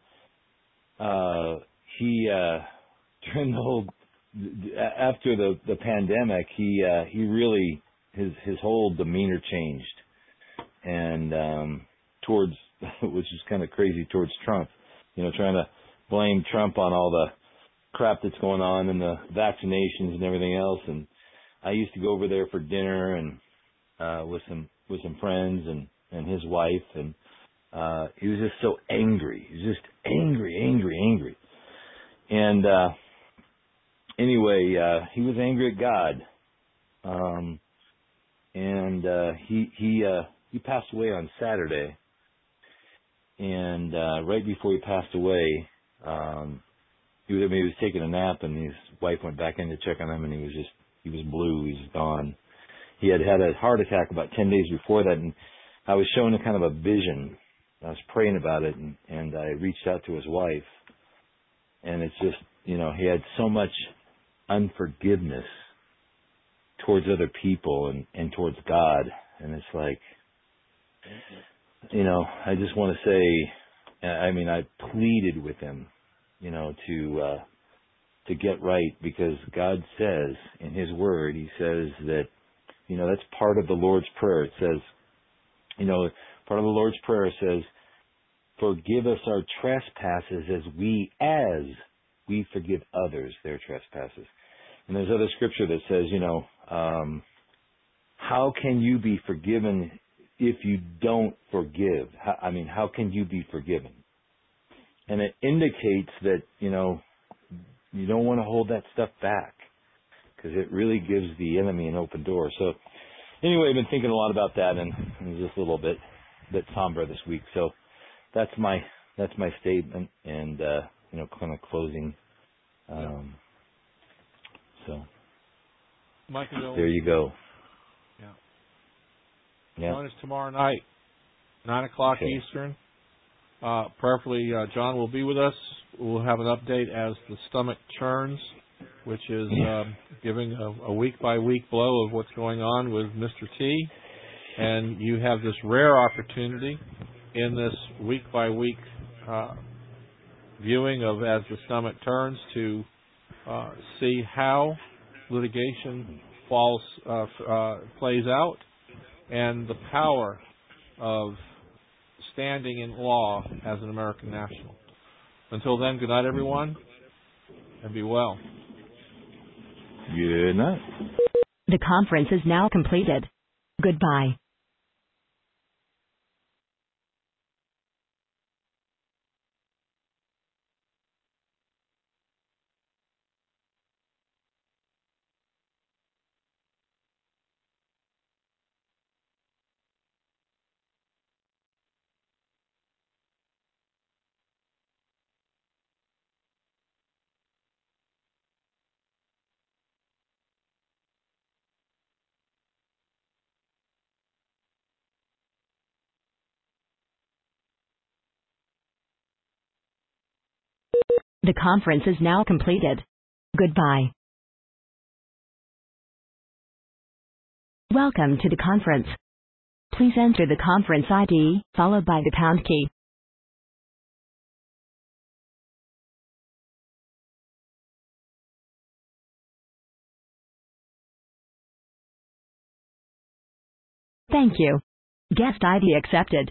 uh, he. Uh, During the whole, after the the pandemic, he uh, he really his his whole demeanor changed, and um, towards which is kind of crazy towards Trump, you know, trying to blame Trump on all the crap that's going on and the vaccinations and everything else. And I used to go over there for dinner and uh, with some with some friends and and his wife, and uh, he was just so angry. He was just angry, angry, angry, and. Uh, Anyway, uh, he was angry at God, um, and uh, he he uh, he passed away on Saturday. And uh, right before he passed away, um, he was I mean, he was taking a nap, and his wife went back in to check on him, and he was just he was blue, he was gone. He had had a heart attack about ten days before that, and I was shown a kind of a vision. I was praying about it, and, and I reached out to his wife, and it's just you know he had so much unforgiveness towards other people and, and towards God. And it's like, you know, I just want to say, I mean, I pleaded with him, you know, to, uh, to get right, because God says in his word, he says that, you know, that's part of the Lord's Prayer. It says, you know, part of the Lord's Prayer says, forgive us our trespasses as we, as we forgive others their trespasses. And there's other scripture that says, you know, um, how can you be forgiven if you don't forgive? How, I mean, how can you be forgiven? And it indicates that, you know, you don't want to hold that stuff back, because it really gives the enemy an open door. So anyway, I've been thinking a lot about that, and it was just a little bit, bit somber this week. So that's my, that's my statement, and, uh, you know, kind of closing. Um, So, there you go. Yeah. Yeah. Join us tomorrow night, nine o'clock okay. Eastern. Uh, prayerfully, uh, John will be with us. We'll have an update as the stomach churns, which is um, giving a, a week-by-week blow of what's going on with Mister T. And you have this rare opportunity in this week-by-week uh, viewing of as the stomach turns to Uh, see how litigation falls uh, uh, plays out, and the power of standing in law as an American national. Until then, good night, everyone, and be well. Good night. The conference is now completed. Goodbye. The conference is now completed. Goodbye. Welcome to the conference. Please enter the conference I D, followed by the pound key. Thank you. Guest I D accepted.